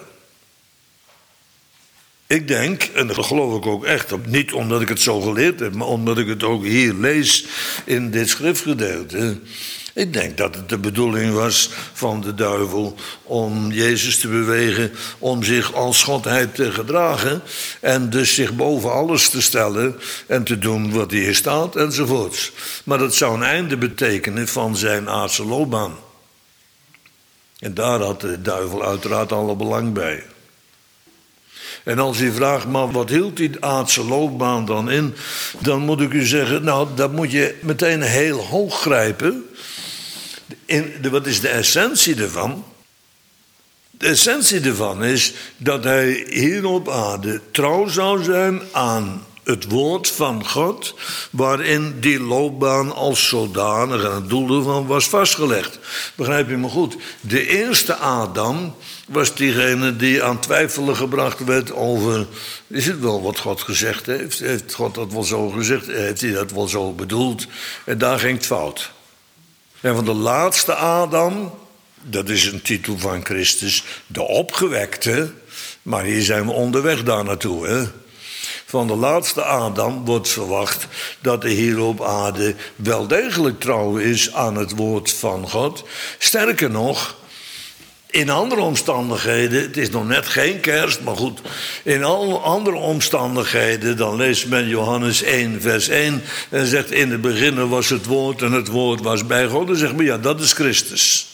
Ik denk, en dat geloof ik ook echt, niet omdat ik het zo geleerd heb, maar omdat ik het ook hier lees in dit schriftgedeelte. Ik denk dat het de bedoeling was van de duivel om Jezus te bewegen, om zich als godheid te gedragen en dus zich boven alles te stellen en te doen wat hier staat enzovoorts. Maar dat zou een einde betekenen van zijn aardse loopbaan. En daar had de duivel uiteraard alle belang bij. En als u vraagt, maar wat hield die aardse loopbaan dan in? Dan moet ik u zeggen, nou, dat moet je meteen heel hoog grijpen. In de, wat is de essentie ervan? De essentie ervan is dat hij hier op aarde trouw zou zijn aan het woord van God, waarin die loopbaan als zodanig en het doel ervan was vastgelegd. Begrijp je me goed? De eerste Adam was diegene die aan twijfelen gebracht werd over, is het wel wat God gezegd heeft? Heeft God dat wel zo gezegd? Heeft hij dat wel zo bedoeld? En daar ging het fout. En van de laatste Adam, dat is een titel van Christus, de opgewekte, maar hier zijn we onderweg daar naartoe, hè? van de laatste Adam wordt verwacht dat hij hier op aarde wel degelijk trouw is aan het woord van God. Sterker nog, in andere omstandigheden, het is nog net geen kerst, maar goed, in alle andere omstandigheden, dan leest men Johannes één, vers één, en zegt, in het begin was het woord en het woord was bij God. Dan zegt men, ja, dat is Christus.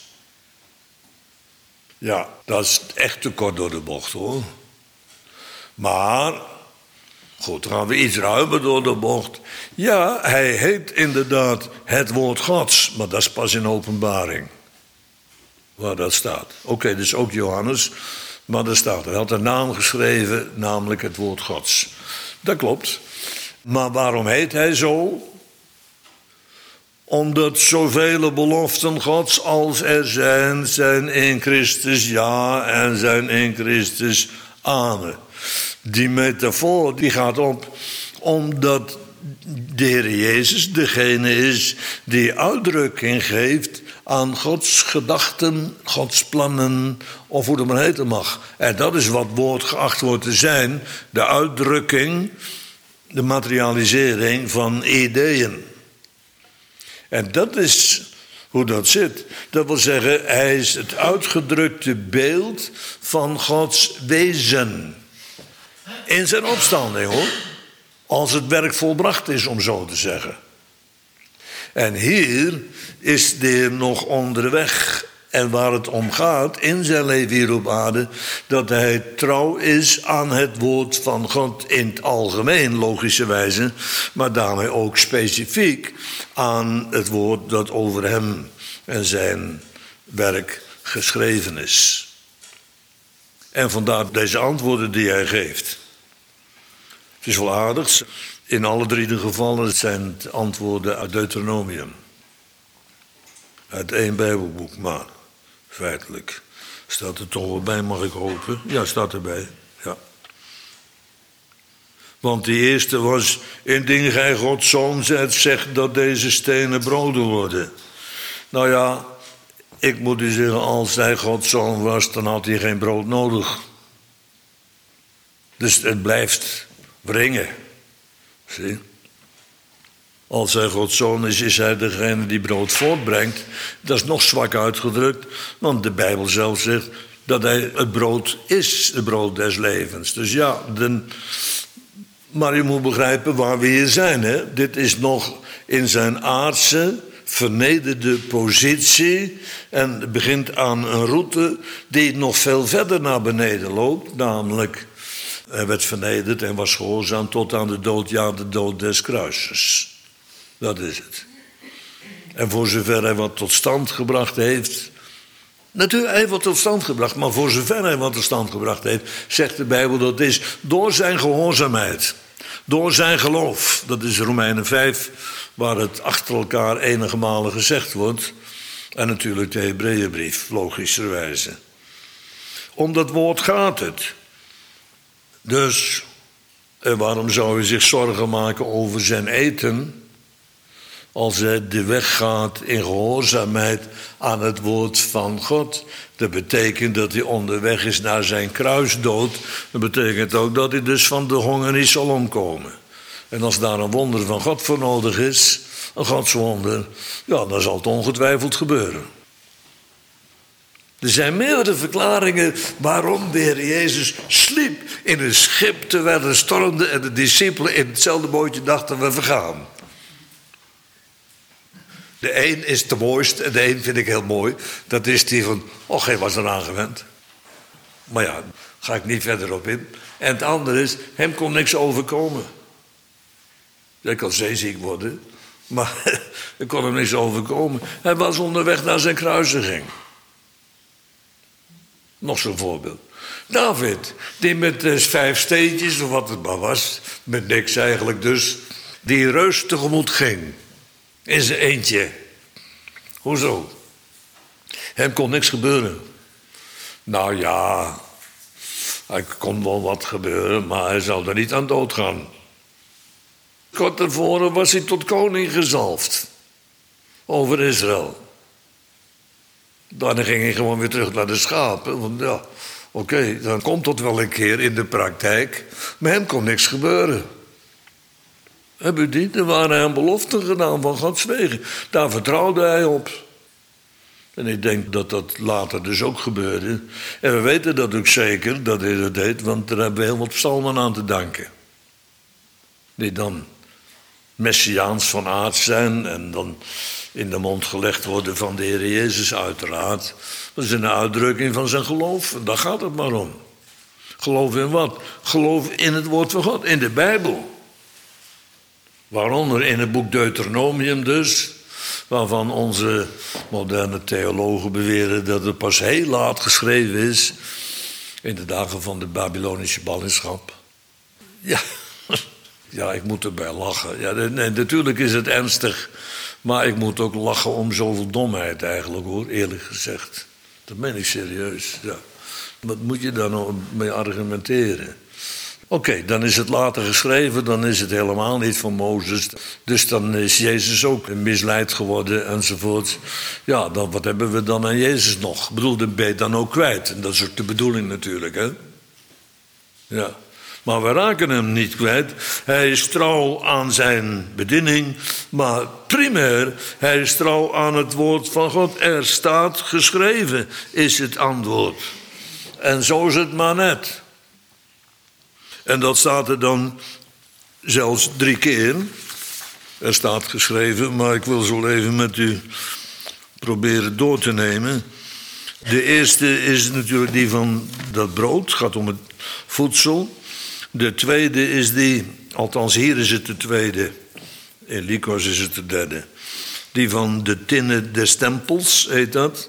Ja, dat is echt te kort door de bocht, hoor. Maar, goed, dan gaan we iets ruimer door de bocht. Ja, hij heet inderdaad het woord Gods, maar dat is pas in openbaring. Waar dat staat. Oké, okay, dus ook Johannes, maar daar staat er. Hij had een naam geschreven, namelijk het woord Gods. Dat klopt. Maar waarom heet hij zo? Omdat zoveel beloften Gods als er zijn, zijn in Christus ja en zijn in Christus amen. Die metafoor die gaat op omdat de Heer Jezus degene is die uitdrukking geeft aan Gods gedachten, Gods plannen, of hoe het maar heten mag. En dat is wat woord geacht wordt te zijn, de uitdrukking, de materialisering van ideeën. En dat is hoe dat zit. Dat wil zeggen, hij is het uitgedrukte beeld van Gods wezen. In zijn opstanding, hoor. Als het werk volbracht is, om zo te zeggen. En hier is de Heer nog onderweg. En waar het om gaat in zijn leven hier op aarde, dat hij trouw is aan het woord van God in het algemeen, logischerwijze, maar daarmee ook specifiek aan het woord dat over hem en zijn werk geschreven is. En vandaar deze antwoorden die hij geeft. Het is wel aardig. In alle drie de gevallen zijn het antwoorden uit Deuteronomium. Uit één Bijbelboek, maar feitelijk staat er toch wel bij, mag ik hopen. Ja, staat erbij, ja. Want die eerste was, indien gij Gods zoon zijt, zegt dat deze stenen broden worden. Nou ja, ik moet u zeggen, als hij Gods zoon was, dan had hij geen brood nodig. Dus het blijft wringen. Zie? Als hij Gods zoon is, is hij degene die brood voortbrengt. Dat is nog zwak uitgedrukt, want de Bijbel zelf zegt dat hij het brood is, het brood des levens. Dus ja, de, maar je moet begrijpen waar we hier zijn. Hè? Dit is nog in zijn aardse, vernederde positie en het begint aan een route die nog veel verder naar beneden loopt, namelijk hij werd vernederd en was gehoorzaam tot aan de dood, ja, de dood des kruises. Dat is het. En voor zover hij wat tot stand gebracht heeft. Natuurlijk, hij heeft wat tot stand gebracht, maar voor zover hij wat tot stand gebracht heeft, zegt de Bijbel dat is door zijn gehoorzaamheid. Door zijn geloof. Dat is Romeinen vijf, waar het achter elkaar enige malen gezegd wordt. En natuurlijk de Hebreeënbrief, logischerwijze. Om dat woord gaat het. Dus, en waarom zou hij zich zorgen maken over zijn eten, als hij de weg gaat in gehoorzaamheid aan het woord van God? Dat betekent dat hij onderweg is naar zijn kruisdood. Dat betekent ook dat hij dus van de honger niet zal omkomen. En als daar een wonder van God voor nodig is, een godswonder, ja, dan zal het ongetwijfeld gebeuren. Er zijn meerdere verklaringen waarom de Heer Jezus sliep in een schip terwijl er stormde en de discipelen in hetzelfde bootje dachten we vergaan. De een is de mooiste en de een vind ik heel mooi. Dat is die van, oh, hij was eraan gewend. Maar ja, daar ga ik niet verder op in. En het andere is, hem kon niks overkomen. Hij kan zeeziek worden, maar er kon hem niks overkomen. Hij was onderweg naar zijn kruisiging. Nog zo'n voorbeeld. David, die met uh, vijf steentjes, of wat het maar was, met niks eigenlijk dus, die reus tegemoet ging. In zijn eentje. Hoezo? Hem kon niks gebeuren. Nou ja, er kon wel wat gebeuren, maar hij zou er niet aan doodgaan. Kort daarvoor was hij tot koning gezalfd. Over Israël. Daarna ging hij gewoon weer terug naar de schapen. Want ja, Oké, okay, dan komt dat wel een keer in de praktijk. Met hem kon niks gebeuren. Heb u die? Er waren hem beloften gedaan van Gods wegen. Daar vertrouwde hij op. En ik denk dat dat later dus ook gebeurde. En we weten dat ook zeker, dat hij dat deed, want daar hebben we heel wat psalmen aan te danken. Die dan messiaans van aard zijn en dan in de mond gelegd worden van de Heer Jezus uiteraard. Dat is een uitdrukking van zijn geloof. Daar gaat het maar om. Geloof in wat? Geloof in het woord van God, in de Bijbel. Waaronder in het boek Deuteronomium dus, waarvan onze moderne theologen beweren dat het pas heel laat geschreven is, in de dagen van de Babylonische ballingschap. Ja, ja, ik moet erbij lachen. Ja, nee, natuurlijk is het ernstig, maar ik moet ook lachen om zoveel domheid eigenlijk, hoor, eerlijk gezegd. Dat meen ik serieus, ja. Wat moet je daar nou mee argumenteren? Oké, okay, dan is het later geschreven, dan is het helemaal niet van Mozes. Dus dan is Jezus ook misleid geworden enzovoort. Ja, dan, wat hebben we dan aan Jezus nog? Ik bedoel, dat ben je dan ook kwijt. En dat is ook de bedoeling natuurlijk, hè? Ja. Maar we raken hem niet kwijt. Hij is trouw aan zijn bediening. Maar primair, hij is trouw aan het woord van God. Er staat geschreven, is het antwoord. En zo is het maar net. En dat staat er dan zelfs drie keer. Er staat geschreven, maar ik wil zo even met u proberen door te nemen. De eerste is natuurlijk die van dat brood. Het gaat om het voedsel. De tweede is die, althans hier is het de tweede. In Lykos is het de derde. Die van de tinnen des tempels, heet dat.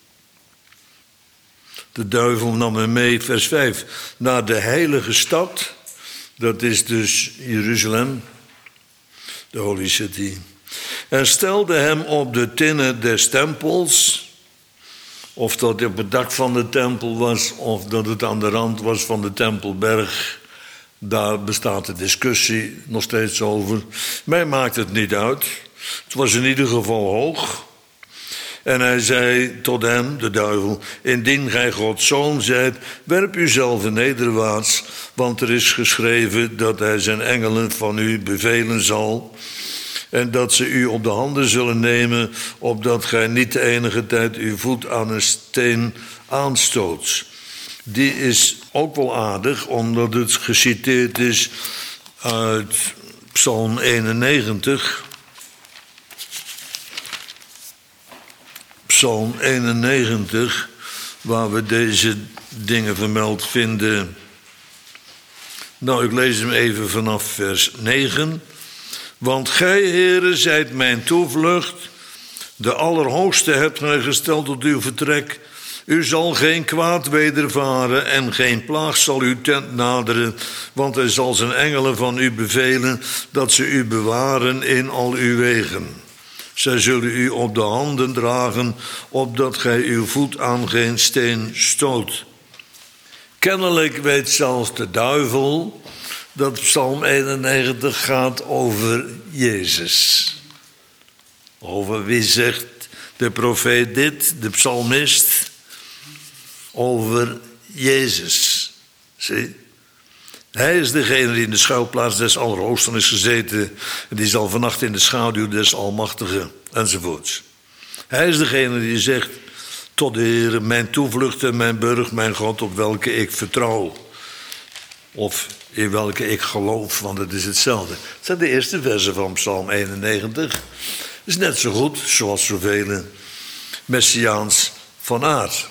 De duivel nam hem mee, vers vijf, naar de heilige stad. Dat is dus Jeruzalem, de Holy City. En stelde hem op de tinnen des tempels. Of dat op het dak van de tempel was, of dat het aan de rand was van de Tempelberg. Daar bestaat de discussie nog steeds over. Mij maakt het niet uit. Het was in ieder geval hoog. En hij zei tot hem, de duivel, indien gij Gods zoon zijt, werp uzelf nederwaarts, want er is geschreven dat hij zijn engelen van u bevelen zal, en dat ze u op de handen zullen nemen, opdat gij niet de enige tijd uw voet aan een steen aanstoot. Die is ook wel aardig, omdat het geciteerd is uit Psalm eenennegentig. Psalm eenennegentig, waar we deze dingen vermeld vinden. Nou, ik lees hem even vanaf vers negen. Want gij, Heere, zijt mijn toevlucht. De Allerhoogste hebt gij gesteld tot uw vertrek. U zal geen kwaad wedervaren en geen plaag zal uw tent naderen. Want hij zal zijn engelen van u bevelen dat ze u bewaren in al uw wegen. Zij zullen u op de handen dragen, opdat gij uw voet aan geen steen stoot. Kennelijk weet zelfs de duivel dat Psalm eenennegentig gaat over Jezus. Over wie zegt de profeet dit, de psalmist? Over Jezus. Zie? Hij is degene die in de schuilplaats des Allerhoogsten is gezeten. En die zal vannacht in de schaduw des Almachtigen, enzovoorts. Hij is degene die zegt tot de Heer, mijn toevlucht en mijn burcht, mijn God, op welke ik vertrouw. Of in welke ik geloof, want het is hetzelfde. Het zijn de eerste versen van Psalm eenennegentig. Het is net zo goed, zoals zoveel messiaans van aard.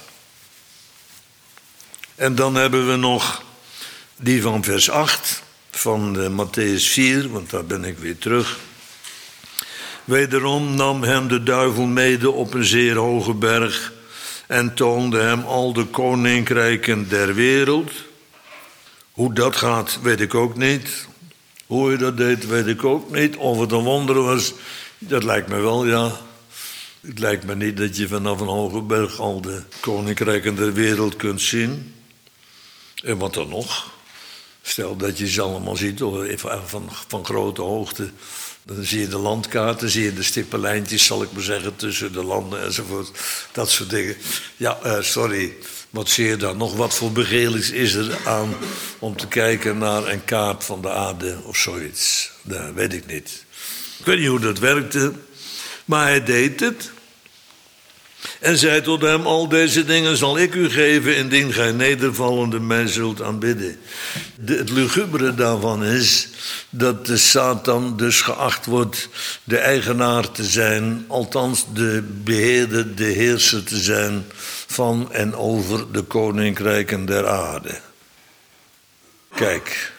En dan hebben we nog die van vers acht van Matthäus vier, want daar ben ik weer terug. Wederom nam hem de duivel mede op een zeer hoge berg en toonde hem al de koninkrijken der wereld. Hoe dat gaat, weet ik ook niet. Hoe je dat deed, weet ik ook niet. Of het een wonder was, dat lijkt me wel, ja. Het lijkt me niet dat je vanaf een hoge berg al de koninkrijken der wereld kunt zien. En wat dan nog? Stel dat je ze allemaal ziet van, van grote hoogte. Dan zie je de landkaarten, zie je de stippenlijntjes, zal ik maar zeggen, tussen de landen enzovoort. Dat soort dingen. Ja, uh, sorry. Wat zie je dan nog? Wat voor begeerlijks is er aan om te kijken naar een kaart van de aarde of zoiets? Dat weet ik niet. Ik weet niet hoe dat werkte, maar hij deed het. En zei tot hem, al deze dingen zal ik u geven indien gij nedervallende mij zult aanbidden. De, het lugubere daarvan is dat de Satan dus geacht wordt de eigenaar te zijn, althans de beheerder, de heerser te zijn van en over de koninkrijken der aarde. Kijk.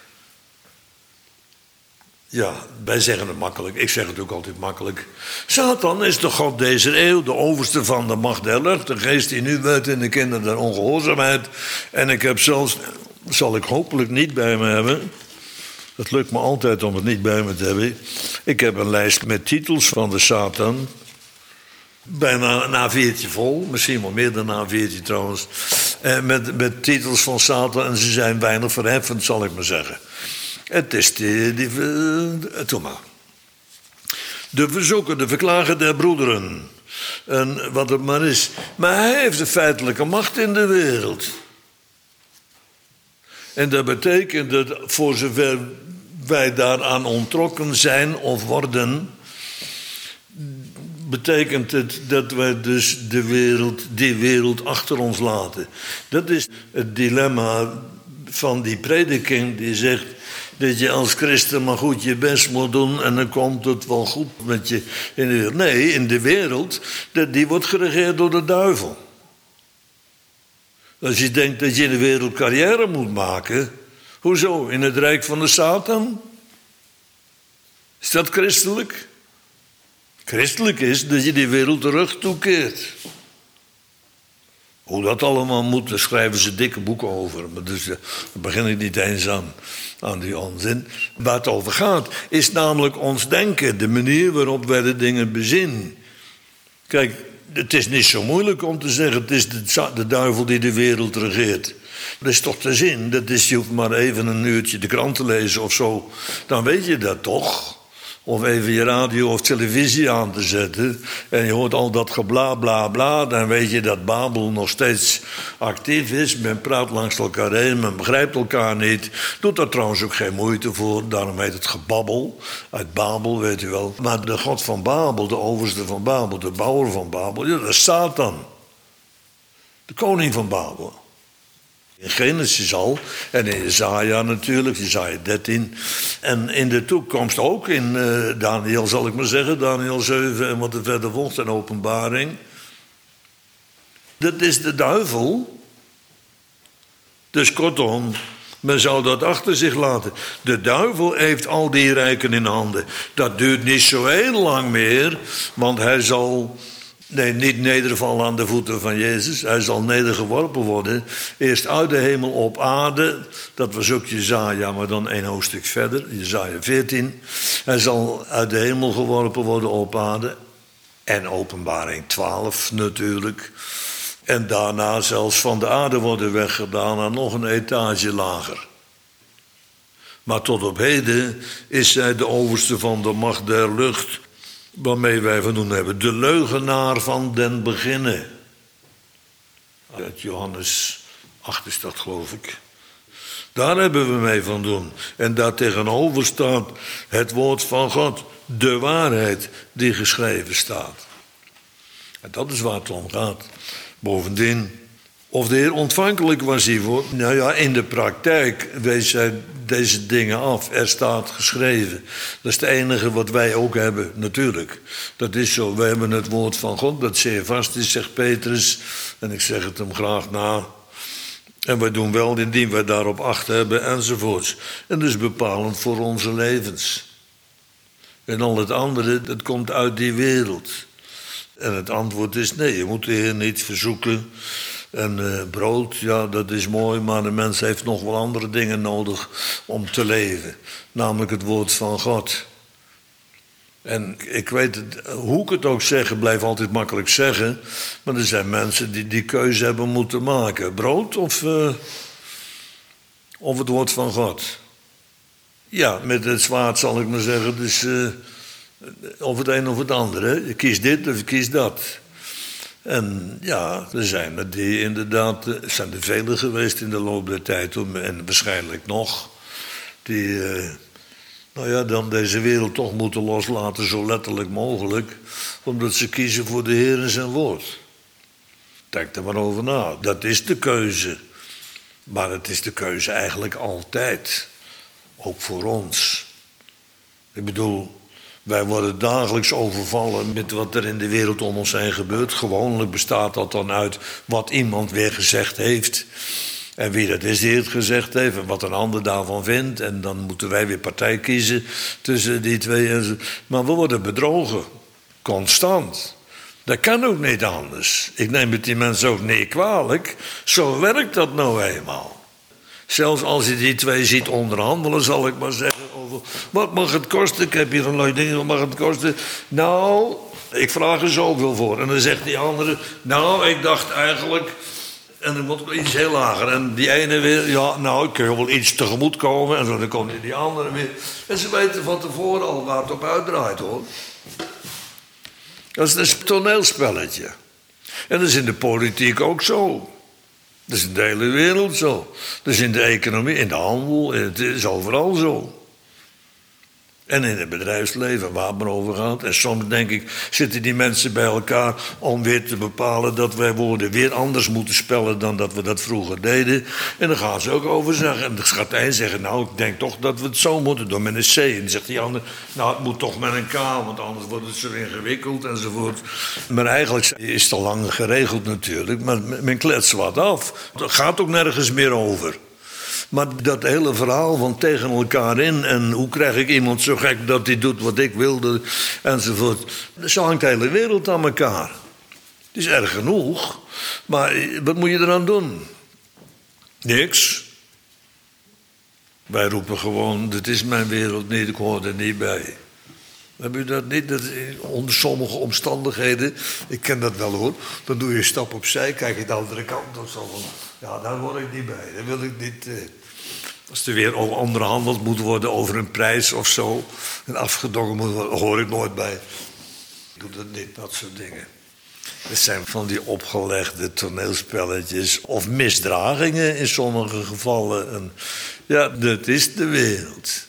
Ja, wij zeggen het makkelijk. Ik zeg het ook altijd makkelijk. Satan is de god deze eeuw, de overste van de macht der lucht, de geest die nu werkt in de kinderen der ongehoorzaamheid. En ik heb zelfs, zal ik hopelijk niet bij me hebben, het lukt me altijd om het niet bij me te hebben, ik heb een lijst met titels van de Satan. Bijna een A viertje vol, misschien wel meer dan een A viertje trouwens. Eh, met, met titels van Satan en ze zijn weinig verheffend, zal ik maar zeggen. Het is die, die, uh, Thomas. De verzoeker, de verklager der broederen. En wat het maar is. Maar hij heeft de feitelijke macht in de wereld. En dat betekent dat voor zover wij daaraan ontrokken zijn of worden, betekent het dat wij dus de wereld, die wereld achter ons laten. Dat is het dilemma van die prediking die zegt dat je als christen maar goed je best moet doen en dan komt het wel goed met je in de wereld. Nee, in de wereld, die wordt geregeerd door de duivel. Als je denkt dat je in de wereld carrière moet maken, hoezo? In het rijk van de Satan? Is dat christelijk? Christelijk is dat je die wereld de rug toekeert. Hoe dat allemaal moet, daar schrijven ze dikke boeken over. Maar dus, daar begin ik niet eens aan, aan die onzin. Waar het over gaat, is namelijk ons denken. De manier waarop wij de dingen bezien. Kijk, het is niet zo moeilijk om te zeggen, het is de, de duivel die de wereld regeert. Dat is toch te zin. Dat is, je hoeft maar even een uurtje de krant te lezen of zo. Dan weet je dat toch. Of even je radio of televisie aan te zetten. En je hoort al dat gebla bla bla. Dan weet je dat Babel nog steeds actief is. Men praat langs elkaar heen. Men begrijpt elkaar niet. Doet daar trouwens ook geen moeite voor. Daarom heet het gebabbel. Uit Babel, weet u wel. Maar de god van Babel, de overste van Babel, de bouwer van Babel. Ja, dat is Satan. De koning van Babel. In Genesis al, en in Jesaja natuurlijk, Jesaja dertien. En in de toekomst ook, in uh, Daniel zal ik maar zeggen, Daniel zeven en wat er verder volgt, en Openbaring. Dat is de duivel. Dus kortom, men zou dat achter zich laten. De duivel heeft al die rijken in handen. Dat duurt niet zo heel lang meer, want hij zal... Nee, niet nedervallen aan de voeten van Jezus. Hij zal nedergeworpen worden. Eerst uit de hemel op aarde. Dat was ook Jesaja, maar dan één hoofdstuk verder. Jesaja veertien. Hij zal uit de hemel geworpen worden op aarde. En Openbaring twaalf natuurlijk. En daarna zelfs van de aarde worden weggedaan naar nog een etage lager. Maar tot op heden is zij de overste van de macht der lucht, waarmee wij van doen hebben. De leugenaar van den beginne. Uit Johannes acht is dat, geloof ik. Daar hebben we mee van doen. En daar tegenover staat het woord van God. De waarheid die geschreven staat. En dat is waar het om gaat. Bovendien, of de Heer ontvankelijk was hiervoor. Nou ja, in de praktijk wees zij deze dingen af. Er staat geschreven. Dat is het enige wat wij ook hebben, natuurlijk. Dat is zo. We hebben het woord van God, dat zeer vast is, zegt Petrus. En ik zeg het hem graag na. En wij doen wel indien wij daarop acht hebben, enzovoorts. En dat is bepalend voor onze levens. En al het andere, dat komt uit die wereld. En het antwoord is nee, je moet de Heer niet verzoeken. En uh, brood, ja, dat is mooi, maar de mens heeft nog wel andere dingen nodig om te leven. Namelijk het woord van God. En ik weet het, hoe ik het ook zeg, ik blijf altijd makkelijk zeggen. Maar er zijn mensen die die keuze hebben moeten maken. Brood of, uh, of het woord van God. Ja, met het zwaard zal ik maar zeggen, dus uh, of het een of het andere. Je kiest dit of je kiest dat. En ja, er zijn er die inderdaad, er zijn er vele geweest in de loop der tijd, en waarschijnlijk nog, die, uh, nou ja, dan deze wereld toch moeten loslaten zo letterlijk mogelijk, omdat ze kiezen voor de Heer en zijn woord. Denk er maar over na. Dat is de keuze. Maar het is de keuze eigenlijk altijd. Ook voor ons. Ik bedoel, wij worden dagelijks overvallen met wat er in de wereld om ons heen gebeurt. Gewoonlijk bestaat dat dan uit wat iemand weer gezegd heeft. En wie dat is die het gezegd heeft en wat een ander daarvan vindt. En dan moeten wij weer partij kiezen tussen die twee. Maar we worden bedrogen. Constant. Dat kan ook niet anders. Ik neem het die mensen ook niet kwalijk. Zo werkt dat nou eenmaal. Zelfs als je die twee ziet onderhandelen, zal ik maar zeggen, over wat mag het kosten? Ik heb hier een leuk ding, wat mag het kosten? Nou, ik vraag er zoveel voor. En dan zegt die andere, nou, ik dacht eigenlijk, en dan wordt iets heel lager. En die ene weer, ja, nou, ik kan wel iets tegemoet komen. En zo, dan komt die andere weer. En ze weten van tevoren al waar het op uitdraait, hoor. Dat is een toneelspelletje. En dat is in de politiek ook zo. Dat is in de hele wereld zo. Dat is in de economie, in de handel, het is overal zo. En in het bedrijfsleven, waar het maar over gaat. En soms denk ik, zitten die mensen bij elkaar om weer te bepalen dat wij woorden weer anders moeten spellen dan dat we dat vroeger deden. En dan gaan ze ook over zeggen. En dan gaat de een zeggen, nou, ik denk toch dat we het zo moeten doen met een C. En dan zegt die ander, nou, het moet toch met een K, want anders wordt het zo ingewikkeld enzovoort. Maar eigenlijk is het al lang geregeld natuurlijk, maar men kletst wat af. Het gaat ook nergens meer over. Maar dat hele verhaal van tegen elkaar in en hoe krijg ik iemand zo gek dat hij doet wat ik wilde enzovoort. Zo hangt de hele wereld aan elkaar. Het is erg genoeg, maar wat moet je eraan doen? Niks. Wij roepen gewoon, dit is mijn wereld niet, ik hoor er niet bij. Heb u dat niet? Dat onder sommige omstandigheden, ik ken dat wel hoor, dan doe je een stap opzij, kijk je de andere kant of zo. Ja, daar hoor ik niet bij. Daar wil ik niet. Eh, als er weer onderhandeld moet worden over een prijs of zo, en afgedongen moet worden, hoor ik nooit bij. Ik doe dat niet, dat soort dingen. Het zijn van die opgelegde toneelspelletjes of misdragingen in sommige gevallen. En ja, dat is de wereld.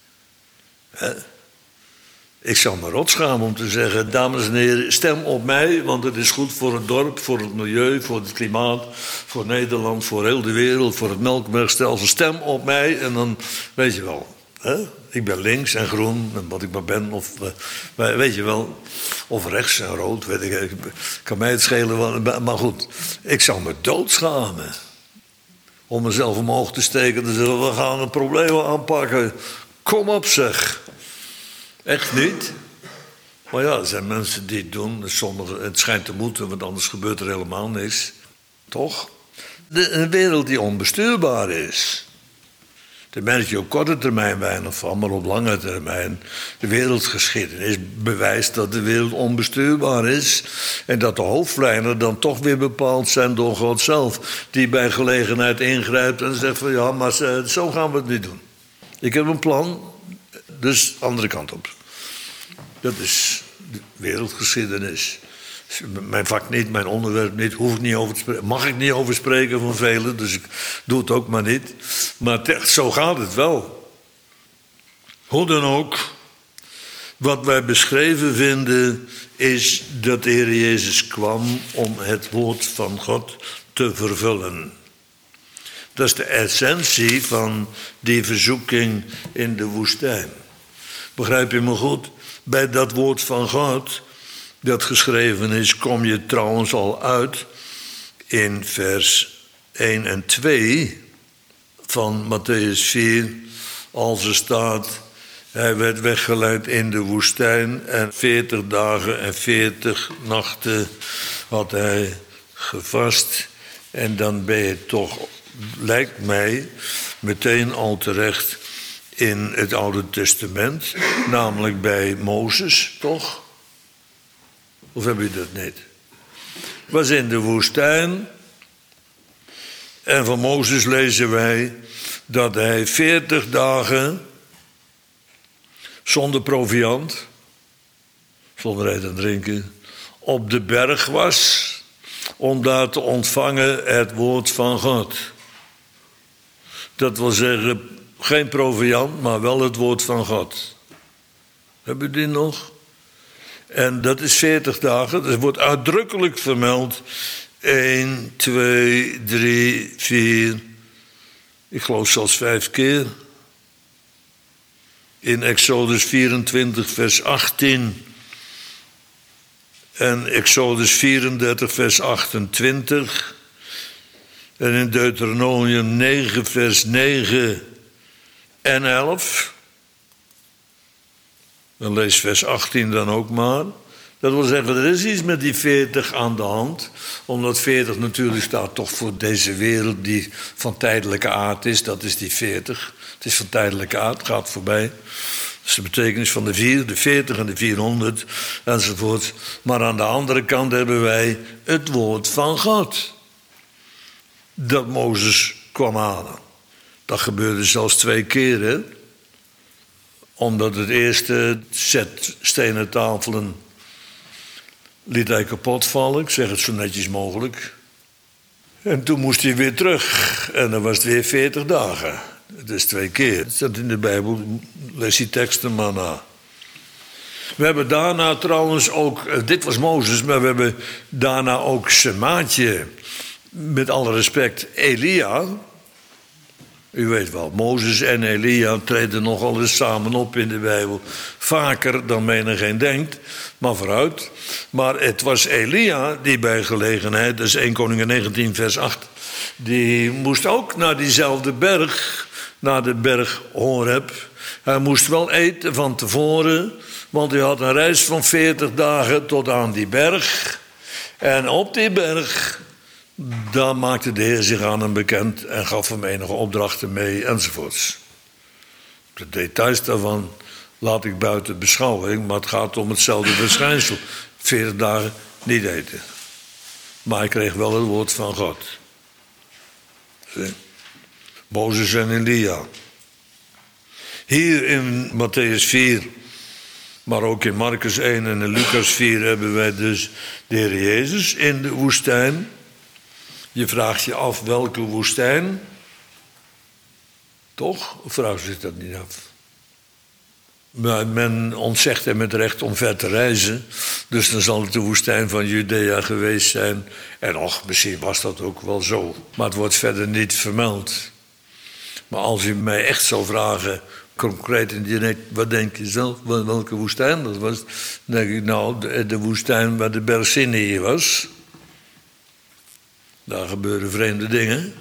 Hè? Ik zou me rot schamen om te zeggen, dames en heren, stem op mij, want het is goed voor het dorp, voor het milieu, voor het klimaat, voor Nederland, voor heel de wereld, voor het melkwegstelsel. Stem op mij en dan weet je wel, hè? Ik ben links en groen, en wat ik maar ben, of uh, weet je wel, of rechts en rood, weet ik, kan mij het schelen, maar goed, ik zou me doodschamen om mezelf omhoog te steken en te zeggen, we gaan het probleem aanpakken. Kom op zeg. Echt niet. Maar ja, er zijn mensen die het doen. Sommigen, het schijnt te moeten, want anders gebeurt er helemaal niks. Toch? De, een wereld die onbestuurbaar is. Daar merk je op korte termijn weinig van, maar op lange termijn. De wereldgeschiedenis bewijst dat de wereld onbestuurbaar is. En dat de hoofdlijnen dan toch weer bepaald zijn door God zelf. Die bij gelegenheid ingrijpt en zegt van ja, maar zo gaan we het niet doen. Ik heb een plan. Dus andere kant op. Dat is de wereldgeschiedenis. Mijn vak niet, mijn onderwerp niet, hoef ik niet over te spreken. Mag ik niet over spreken van velen, dus ik doe het ook maar niet. Maar te, zo gaat het wel. Hoe dan ook, wat wij beschreven vinden, is dat de Heer Jezus kwam om het woord van God te vervullen. Dat is de essentie van die verzoeking in de woestijn. Begrijp je me goed? Bij dat woord van God, dat geschreven is, kom je trouwens al uit in vers één en twee van Mattheüs vier. Als er staat, hij werd weggeleid in de woestijn en veertig dagen en veertig nachten had hij gevast. En dan ben je toch, lijkt mij, meteen al terecht in het Oude Testament, namelijk bij Mozes, toch? Of heb je dat niet? Was in de woestijn en van Mozes lezen wij dat hij veertig dagen zonder proviand, zonder eten en drinken, op de berg was. om daar te ontvangen het woord van God. Dat wil zeggen, geen proviant, maar wel het woord van God. Hebben we die nog? En dat is veertig dagen. Dat wordt uitdrukkelijk vermeld. één, twee, drie, vier. Ik geloof zelfs vijf keer. In Exodus vierentwintig, vers achttien. En Exodus vierendertig, vers achtentwintig. En in Deuteronomium negen, vers negen en elf. Dan lees vers achttien dan ook maar. Dat wil zeggen, er is iets met die veertig aan de hand. Omdat veertig natuurlijk staat toch voor deze wereld die van tijdelijke aard is. Dat is die veertig. Het is van tijdelijke aard, gaat voorbij. Dat is de betekenis van de vier, de veertig en de vierhonderd enzovoort. Maar aan de andere kant hebben wij het woord van God. Dat Mozes kwam halen. Dat gebeurde zelfs twee keer, hè? Omdat het eerste set stenen tafelen liet hij kapot vallen. Ik zeg het zo netjes mogelijk. En toen moest hij weer terug. En dan was het weer veertig dagen. Het is twee keer. Het staat in de Bijbel. Lees die teksten maar na. We hebben daarna trouwens ook... Dit was Mozes, maar we hebben daarna ook zijn maatje... Met alle respect, Elia. U weet wel, Mozes en Elia treden nogal eens samen op in de Bijbel. Vaker dan menigeen denkt, maar vooruit. Maar het was Elia die bij gelegenheid, dat is eerste Koningen negentien vers acht... die moest ook naar diezelfde berg, naar de berg Horeb. Hij moest wel eten van tevoren, want hij had een reis van veertig dagen tot aan die berg. En op die berg... Daar maakte de Heer zich aan hem bekend en gaf hem enige opdrachten mee enzovoorts. De details daarvan laat ik buiten beschouwing, maar het gaat om hetzelfde verschijnsel. veertig dagen niet eten. Maar hij kreeg wel het woord van God. Mozes en Elia. Hier in Mattheüs vier, maar ook in Marcus één en in Lucas vier hebben wij dus de Heer Jezus in de woestijn. Je vraagt je af welke woestijn. Toch? Of vraagt zich dat niet af? Maar men ontzegt hem het recht om ver te reizen. Dus dan zal het de woestijn van Judea geweest zijn. En och, misschien was dat ook wel zo. Maar het wordt verder niet vermeld. Maar als u mij echt zou vragen, concreet en direct, wat denk je zelf, welke woestijn dat was? Dan denk ik, nou, de, de woestijn waar de berg Sinai was. Daar gebeuren vreemde dingen.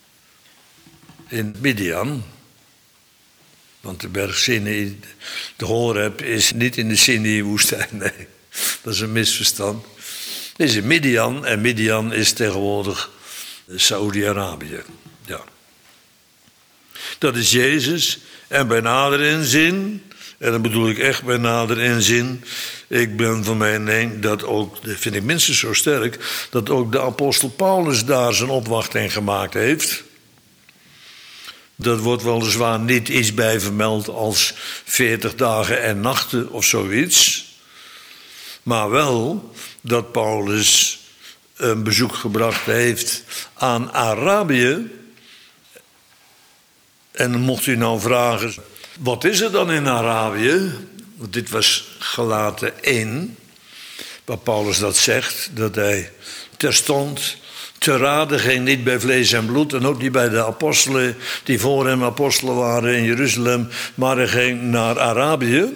In Midian. Want de berg Sinai, de Horeb, is niet in de Sinai-woestijn. Nee, dat is een misverstand. Het is in Midian. En Midian is tegenwoordig Saoedi-Arabië. Ja. Dat is Jezus. En bij nader inzien, en dan bedoel ik echt bij nader inzien... Ik ben van mening dat ook, dat vind ik minstens zo sterk... dat ook de apostel Paulus daar zijn opwachting gemaakt heeft. Dat wordt weliswaar niet iets bij vermeld als veertig dagen en nachten of zoiets. Maar wel dat Paulus een bezoek gebracht heeft aan Arabië. En mocht u nou vragen, wat is er dan in Arabië? Want dit was Galaten één, waar Paulus dat zegt, dat hij terstond te raden ging, niet bij vlees en bloed en ook niet bij de apostelen die voor hem apostelen waren in Jeruzalem, maar hij ging naar Arabië.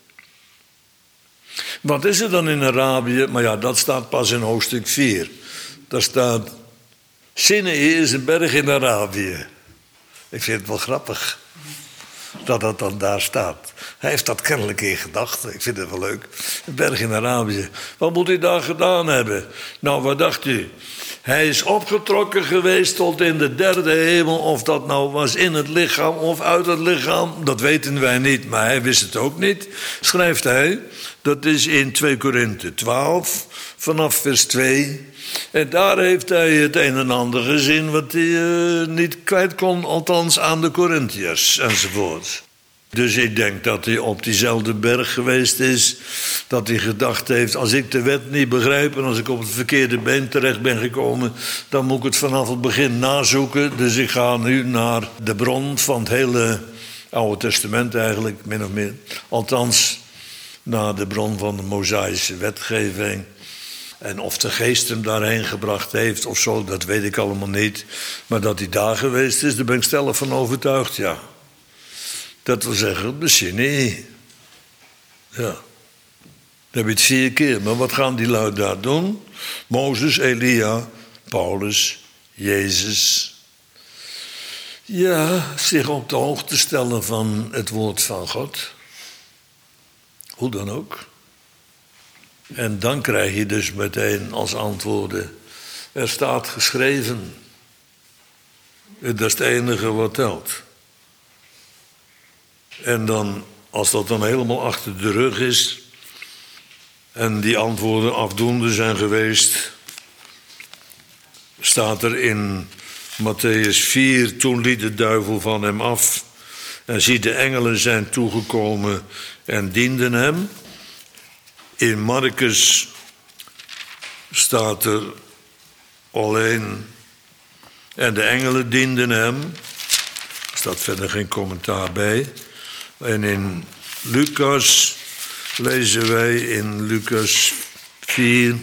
Wat is er dan in Arabië? Maar ja, dat staat pas in hoofdstuk vier. Daar staat, Sinai is een berg in Arabië. Ik vind het wel grappig dat dat dan daar staat. Hij heeft dat kennelijk in gedachten. Ik vind het wel leuk. Een berg in Arabië. Wat moet hij daar gedaan hebben? Nou, wat dacht u? Hij is opgetrokken geweest tot in de derde hemel. Of dat nou was in het lichaam of uit het lichaam, dat weten wij niet. Maar hij wist het ook niet, schrijft hij. Dat is in twee Korinthe twaalf, vanaf vers twee. En daar heeft hij het een en ander gezien wat hij uh, niet kwijt kon, althans aan de Korinthiërs enzovoort. Dus ik denk dat hij op diezelfde berg geweest is. Dat hij gedacht heeft, als ik de wet niet begrijp en als ik op het verkeerde been terecht ben gekomen, dan moet ik het vanaf het begin nazoeken. Dus ik ga nu naar de bron van het hele Oude Testament eigenlijk, min of meer. Althans, naar de bron van de Mosaïsche wetgeving. En of de geest hem daarheen gebracht heeft of zo, dat weet ik allemaal niet. Maar dat hij daar geweest is, daar ben ik stellig van overtuigd, ja. Dat wil zeggen, de Sinai. Ja. Dan heb je het vier keer. Maar wat gaan die lui daar doen? Mozes, Elia, Paulus, Jezus. Ja, zich op de hoogte stellen van het woord van God. Hoe dan ook. En dan krijg je dus meteen als antwoorden, er staat geschreven. Dat is het enige wat telt. En dan, als dat dan helemaal achter de rug is en die antwoorden afdoende zijn geweest, staat er in Matthäus vier, toen liet de duivel van hem af en zie, de engelen zijn toegekomen en dienden hem. In Marcus staat er alleen en de engelen dienden hem. Er staat verder geen commentaar bij. En in Lucas lezen wij in Lucas vier,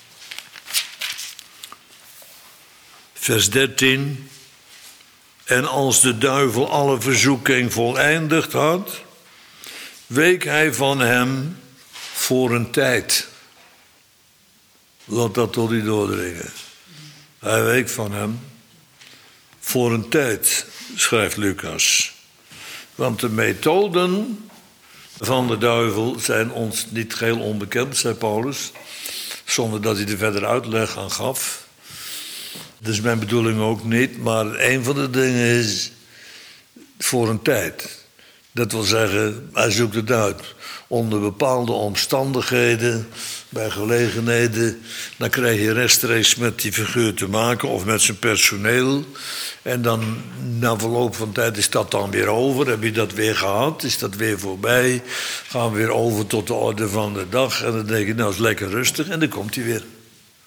vers dertien. En als de duivel alle verzoeking voleindigd had, week hij van hem voor een tijd. Laat dat tot u doordringen. Hij week van hem voor een tijd, schrijft Lucas. Want de methoden van de duivel zijn ons niet geheel onbekend, zei Paulus. Zonder dat hij er verder uitleg aan gaf. Dus mijn bedoeling ook niet. Maar een van de dingen is voor een tijd. Dat wil zeggen, hij zoekt het uit. Onder bepaalde omstandigheden, bij gelegenheden, dan krijg je rechtstreeks met die figuur te maken of met zijn personeel. En dan na verloop van tijd is dat dan weer over. Heb je dat weer gehad? Is dat weer voorbij? Gaan we weer over tot de orde van de dag. En dan denk je, nou is lekker rustig. En dan komt hij weer.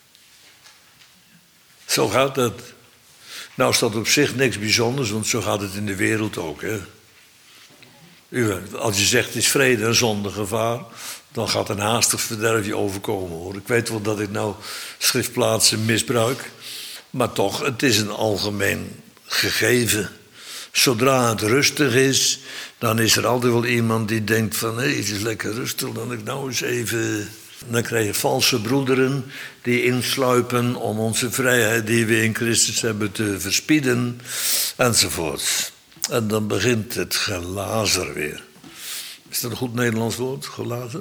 Zo gaat dat. Nou is dat op zich niks bijzonders, want zo gaat het in de wereld ook, hè. Als je zegt het is vrede en zonder gevaar, dan gaat een haastig verderf je overkomen, hoor. Ik weet wel dat ik nou schriftplaatsen misbruik, maar toch, het is een algemeen gegeven. Zodra het rustig is, dan is er altijd wel iemand die denkt van, hé, hey, het is lekker rustig, dan ik nou eens even. Dan krijg je valse broederen die insluipen om onze vrijheid die we in Christus hebben te verspieden, enzovoort. En dan begint het gelazer weer. Is dat een goed Nederlands woord, gelazer?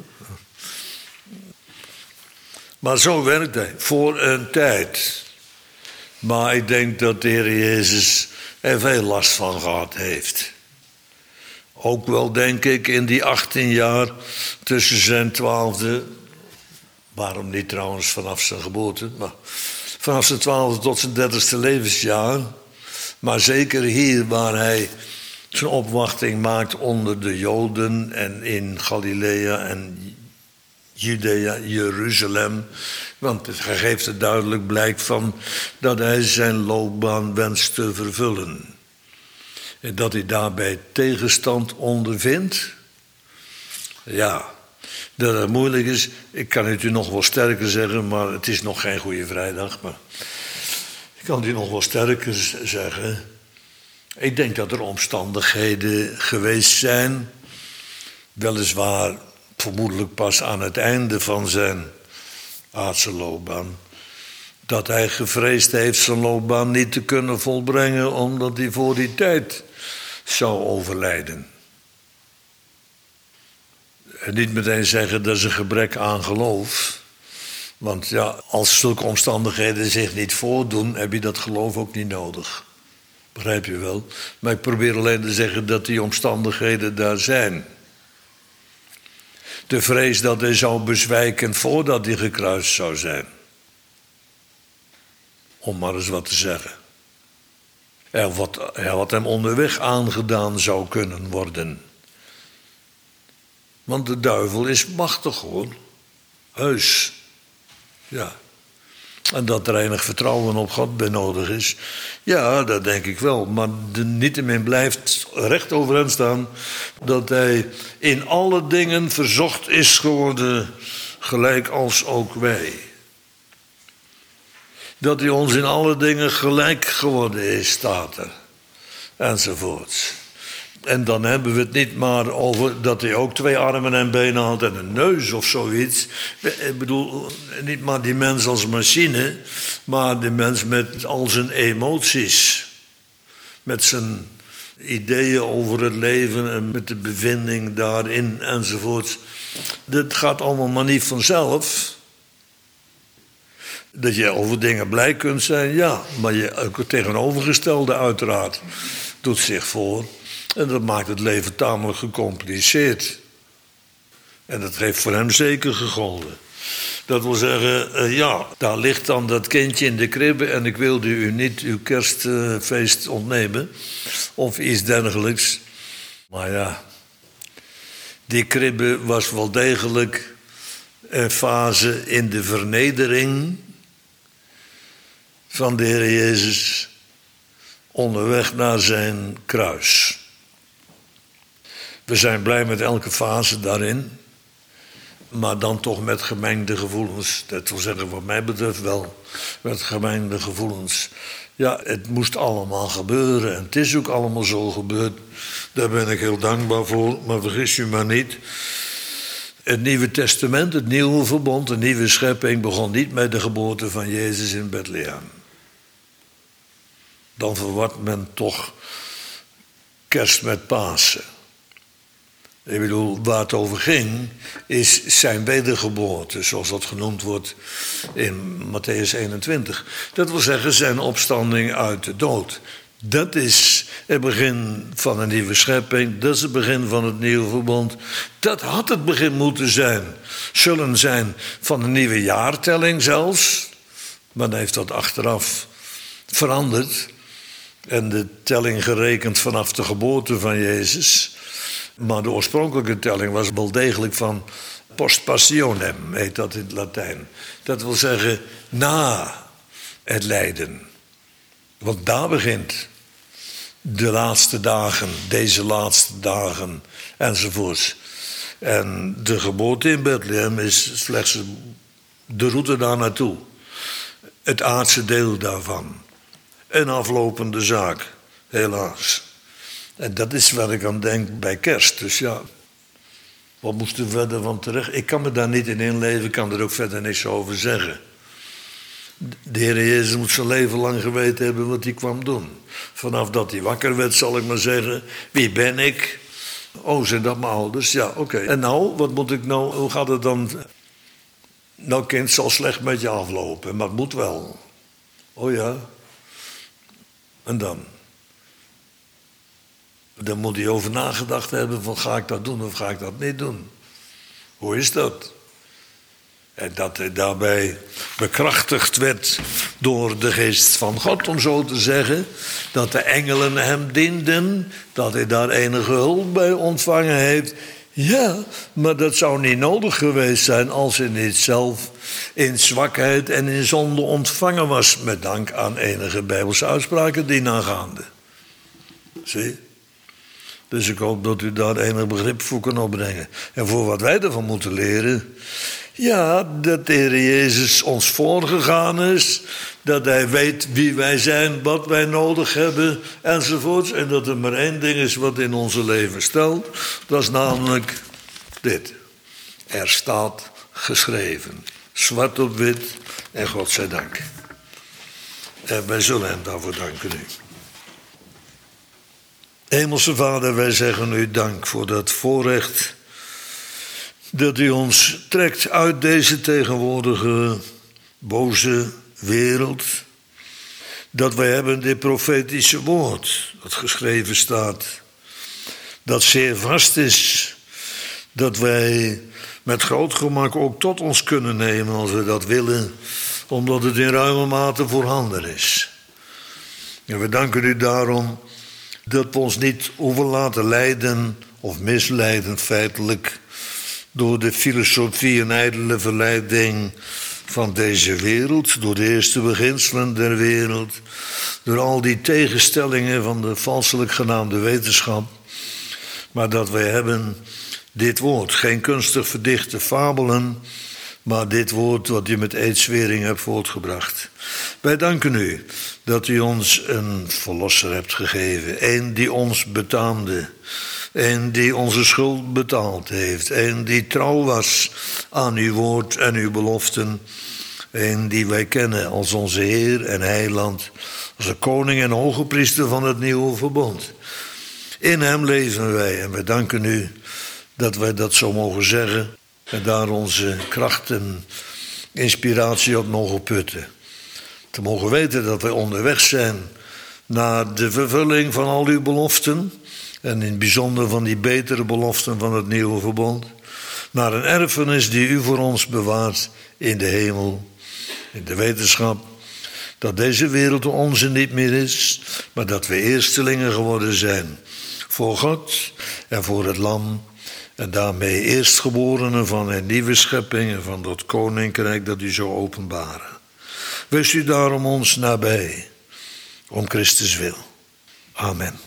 Maar zo werkt hij, voor een tijd. Maar ik denk dat de Heer Jezus er veel last van gehad heeft. Ook wel, denk ik, in die achttien jaar tussen zijn twaalfde... Waarom niet trouwens vanaf zijn geboorte, maar vanaf zijn twaalfde tot zijn dertigste levensjaar. Maar zeker hier waar hij zijn opwachting maakt onder de Joden en in Galilea en Judea, Jeruzalem. Want hij geeft er duidelijk blijk van dat hij zijn loopbaan wenst te vervullen. En dat hij daarbij tegenstand ondervindt. Ja, dat het moeilijk is. Ik kan het u nog wel sterker zeggen, maar het is nog geen Goede Vrijdag. Maar ik kan het u nog wel sterker zeggen. Ik denk dat er omstandigheden geweest zijn, weliswaar vermoedelijk pas aan het einde van zijn aardse loopbaan, dat hij gevreesd heeft zijn loopbaan niet te kunnen volbrengen, omdat hij voor die tijd zou overlijden. En niet meteen zeggen dat is een gebrek aan geloof. Want ja, als zulke omstandigheden zich niet voordoen, heb je dat geloof ook niet nodig. Begrijp je wel? Maar ik probeer alleen te zeggen dat die omstandigheden daar zijn. De vrees dat hij zou bezwijken voordat hij gekruist zou zijn. Om maar eens wat te zeggen. Er wat, er wat hem onderweg aangedaan zou kunnen worden. Want de duivel is machtig hoor. Heus. Ja. En dat er enig vertrouwen op God bij nodig is. Ja, dat denk ik wel. Maar de, niettemin blijft recht overeind staan dat hij in alle dingen verzocht is geworden, gelijk als ook wij. Dat hij ons in alle dingen gelijk geworden is, staat er. Enzovoorts. En dan hebben we het niet maar over dat hij ook twee armen en benen had en een neus of zoiets. Ik bedoel, niet maar die mens als machine, maar die mens met al zijn emoties. Met zijn ideeën over het leven en met de bevinding daarin enzovoorts. Dat gaat allemaal maar niet vanzelf. Dat je over dingen blij kunt zijn, ja. Maar je, ook het tegenovergestelde uiteraard doet zich voor. En dat maakt het leven tamelijk gecompliceerd. En dat heeft voor hem zeker gegolden. Dat wil zeggen, uh, ja, daar ligt dan dat kindje in de kribbe en ik wilde u niet uw kerstfeest uh, ontnemen. Of iets dergelijks. Maar ja, die kribbe was wel degelijk een fase in de vernedering van de Heer Jezus onderweg naar zijn kruis. We zijn blij met elke fase daarin, maar dan toch met gemengde gevoelens. Dat wil zeggen, wat mij betreft wel, met gemengde gevoelens. Ja, het moest allemaal gebeuren en het is ook allemaal zo gebeurd. Daar ben ik heel dankbaar voor, maar vergis u maar niet. Het Nieuwe Testament, het Nieuwe Verbond, de nieuwe schepping begon niet met de geboorte van Jezus in Bethlehem. Dan verwart men toch kerst met Pasen. Ik bedoel, waar het over ging, is zijn wedergeboorte, zoals dat genoemd wordt in Matthäus eenentwintig. Dat wil zeggen, zijn opstanding uit de dood. Dat is het begin van een nieuwe schepping, dat is het begin van het nieuwe verbond. Dat had het begin moeten zijn, zullen zijn van een nieuwe jaartelling zelfs. Maar dan heeft dat achteraf veranderd en de telling gerekend vanaf de geboorte van Jezus. Maar de oorspronkelijke telling was wel degelijk van post passionem, heet dat in het Latijn. Dat wil zeggen, na het lijden. Want daar begint de laatste dagen, deze laatste dagen, enzovoorts. En de geboorte in Bethlehem is slechts de route daar naartoe. Het aardse deel daarvan. Een aflopende zaak, helaas. En dat is waar ik aan denk bij kerst. Dus ja, wat moest er verder van terecht? Ik kan me daar niet in inleven, ik kan er ook verder niks over zeggen. De Heer Jezus moet zijn leven lang geweten hebben wat hij kwam doen. Vanaf dat hij wakker werd, zal ik maar zeggen. Wie ben ik? Oh, zijn dat mijn ouders? Ja, oké. Okay. En nou, wat moet ik nou, hoe gaat het dan? Nou, kind, zal slecht met je aflopen, maar het moet wel. Oh ja. En dan? Dan moet hij over nagedacht hebben van ga ik dat doen of ga ik dat niet doen. Hoe is dat? En dat hij daarbij bekrachtigd werd door de geest van God, om zo te zeggen. Dat de engelen hem dienden, dat hij daar enige hulp bij ontvangen heeft. Ja, maar dat zou niet nodig geweest zijn als hij niet zelf in zwakheid en in zonde ontvangen was. Met dank aan enige Bijbelse uitspraken die nagaande. Zie? Dus ik hoop dat u daar enig begrip voor kan opbrengen. En voor wat wij ervan moeten leren. Ja, dat de Heer Jezus ons voorgegaan is. Dat hij weet wie wij zijn, wat wij nodig hebben, enzovoorts. En dat er maar één ding is wat in onze leven stelt. Dat is namelijk dit. Er staat geschreven. Zwart op wit. En God zij dank. En wij zullen hem daarvoor danken nu. Hemelse Vader, wij zeggen u dank voor dat voorrecht dat u ons trekt uit deze tegenwoordige boze wereld. Dat wij hebben dit profetische woord dat geschreven staat, dat zeer vast is, dat wij met groot gemak ook tot ons kunnen nemen als we dat willen, omdat het in ruime mate voorhanden is. En we danken u daarom dat we ons niet hoeven laten leiden of misleiden feitelijk door de filosofie en ijdele verleiding van deze wereld, door de eerste beginselen der wereld, door al die tegenstellingen van de valselijk genaamde wetenschap, maar dat wij hebben dit woord, geen kunstig verdichte fabelen, maar dit woord wat u met eedswering hebt voortgebracht. Wij danken u dat u ons een verlosser hebt gegeven, een die ons betaamde, een die onze schuld betaald heeft, een die trouw was aan uw woord en uw beloften, een die wij kennen als onze Heer en Heiland, als de koning en hoge priester van het nieuwe verbond. In hem leven wij en wij danken u dat wij dat zo mogen zeggen en daar onze kracht en inspiratie op mogen putten. Te mogen weten dat wij onderweg zijn naar de vervulling van al uw beloften en in het bijzonder van die betere beloften van het nieuwe verbond, naar een erfenis die u voor ons bewaart in de hemel, in de wetenschap dat deze wereld onze niet meer is, maar dat we eerstelingen geworden zijn voor God en voor het Lam en daarmee eerstgeborenen van een nieuwe schepping en van dat koninkrijk dat u zou openbaren. Wees u daarom ons nabij, om Christus wil. Amen.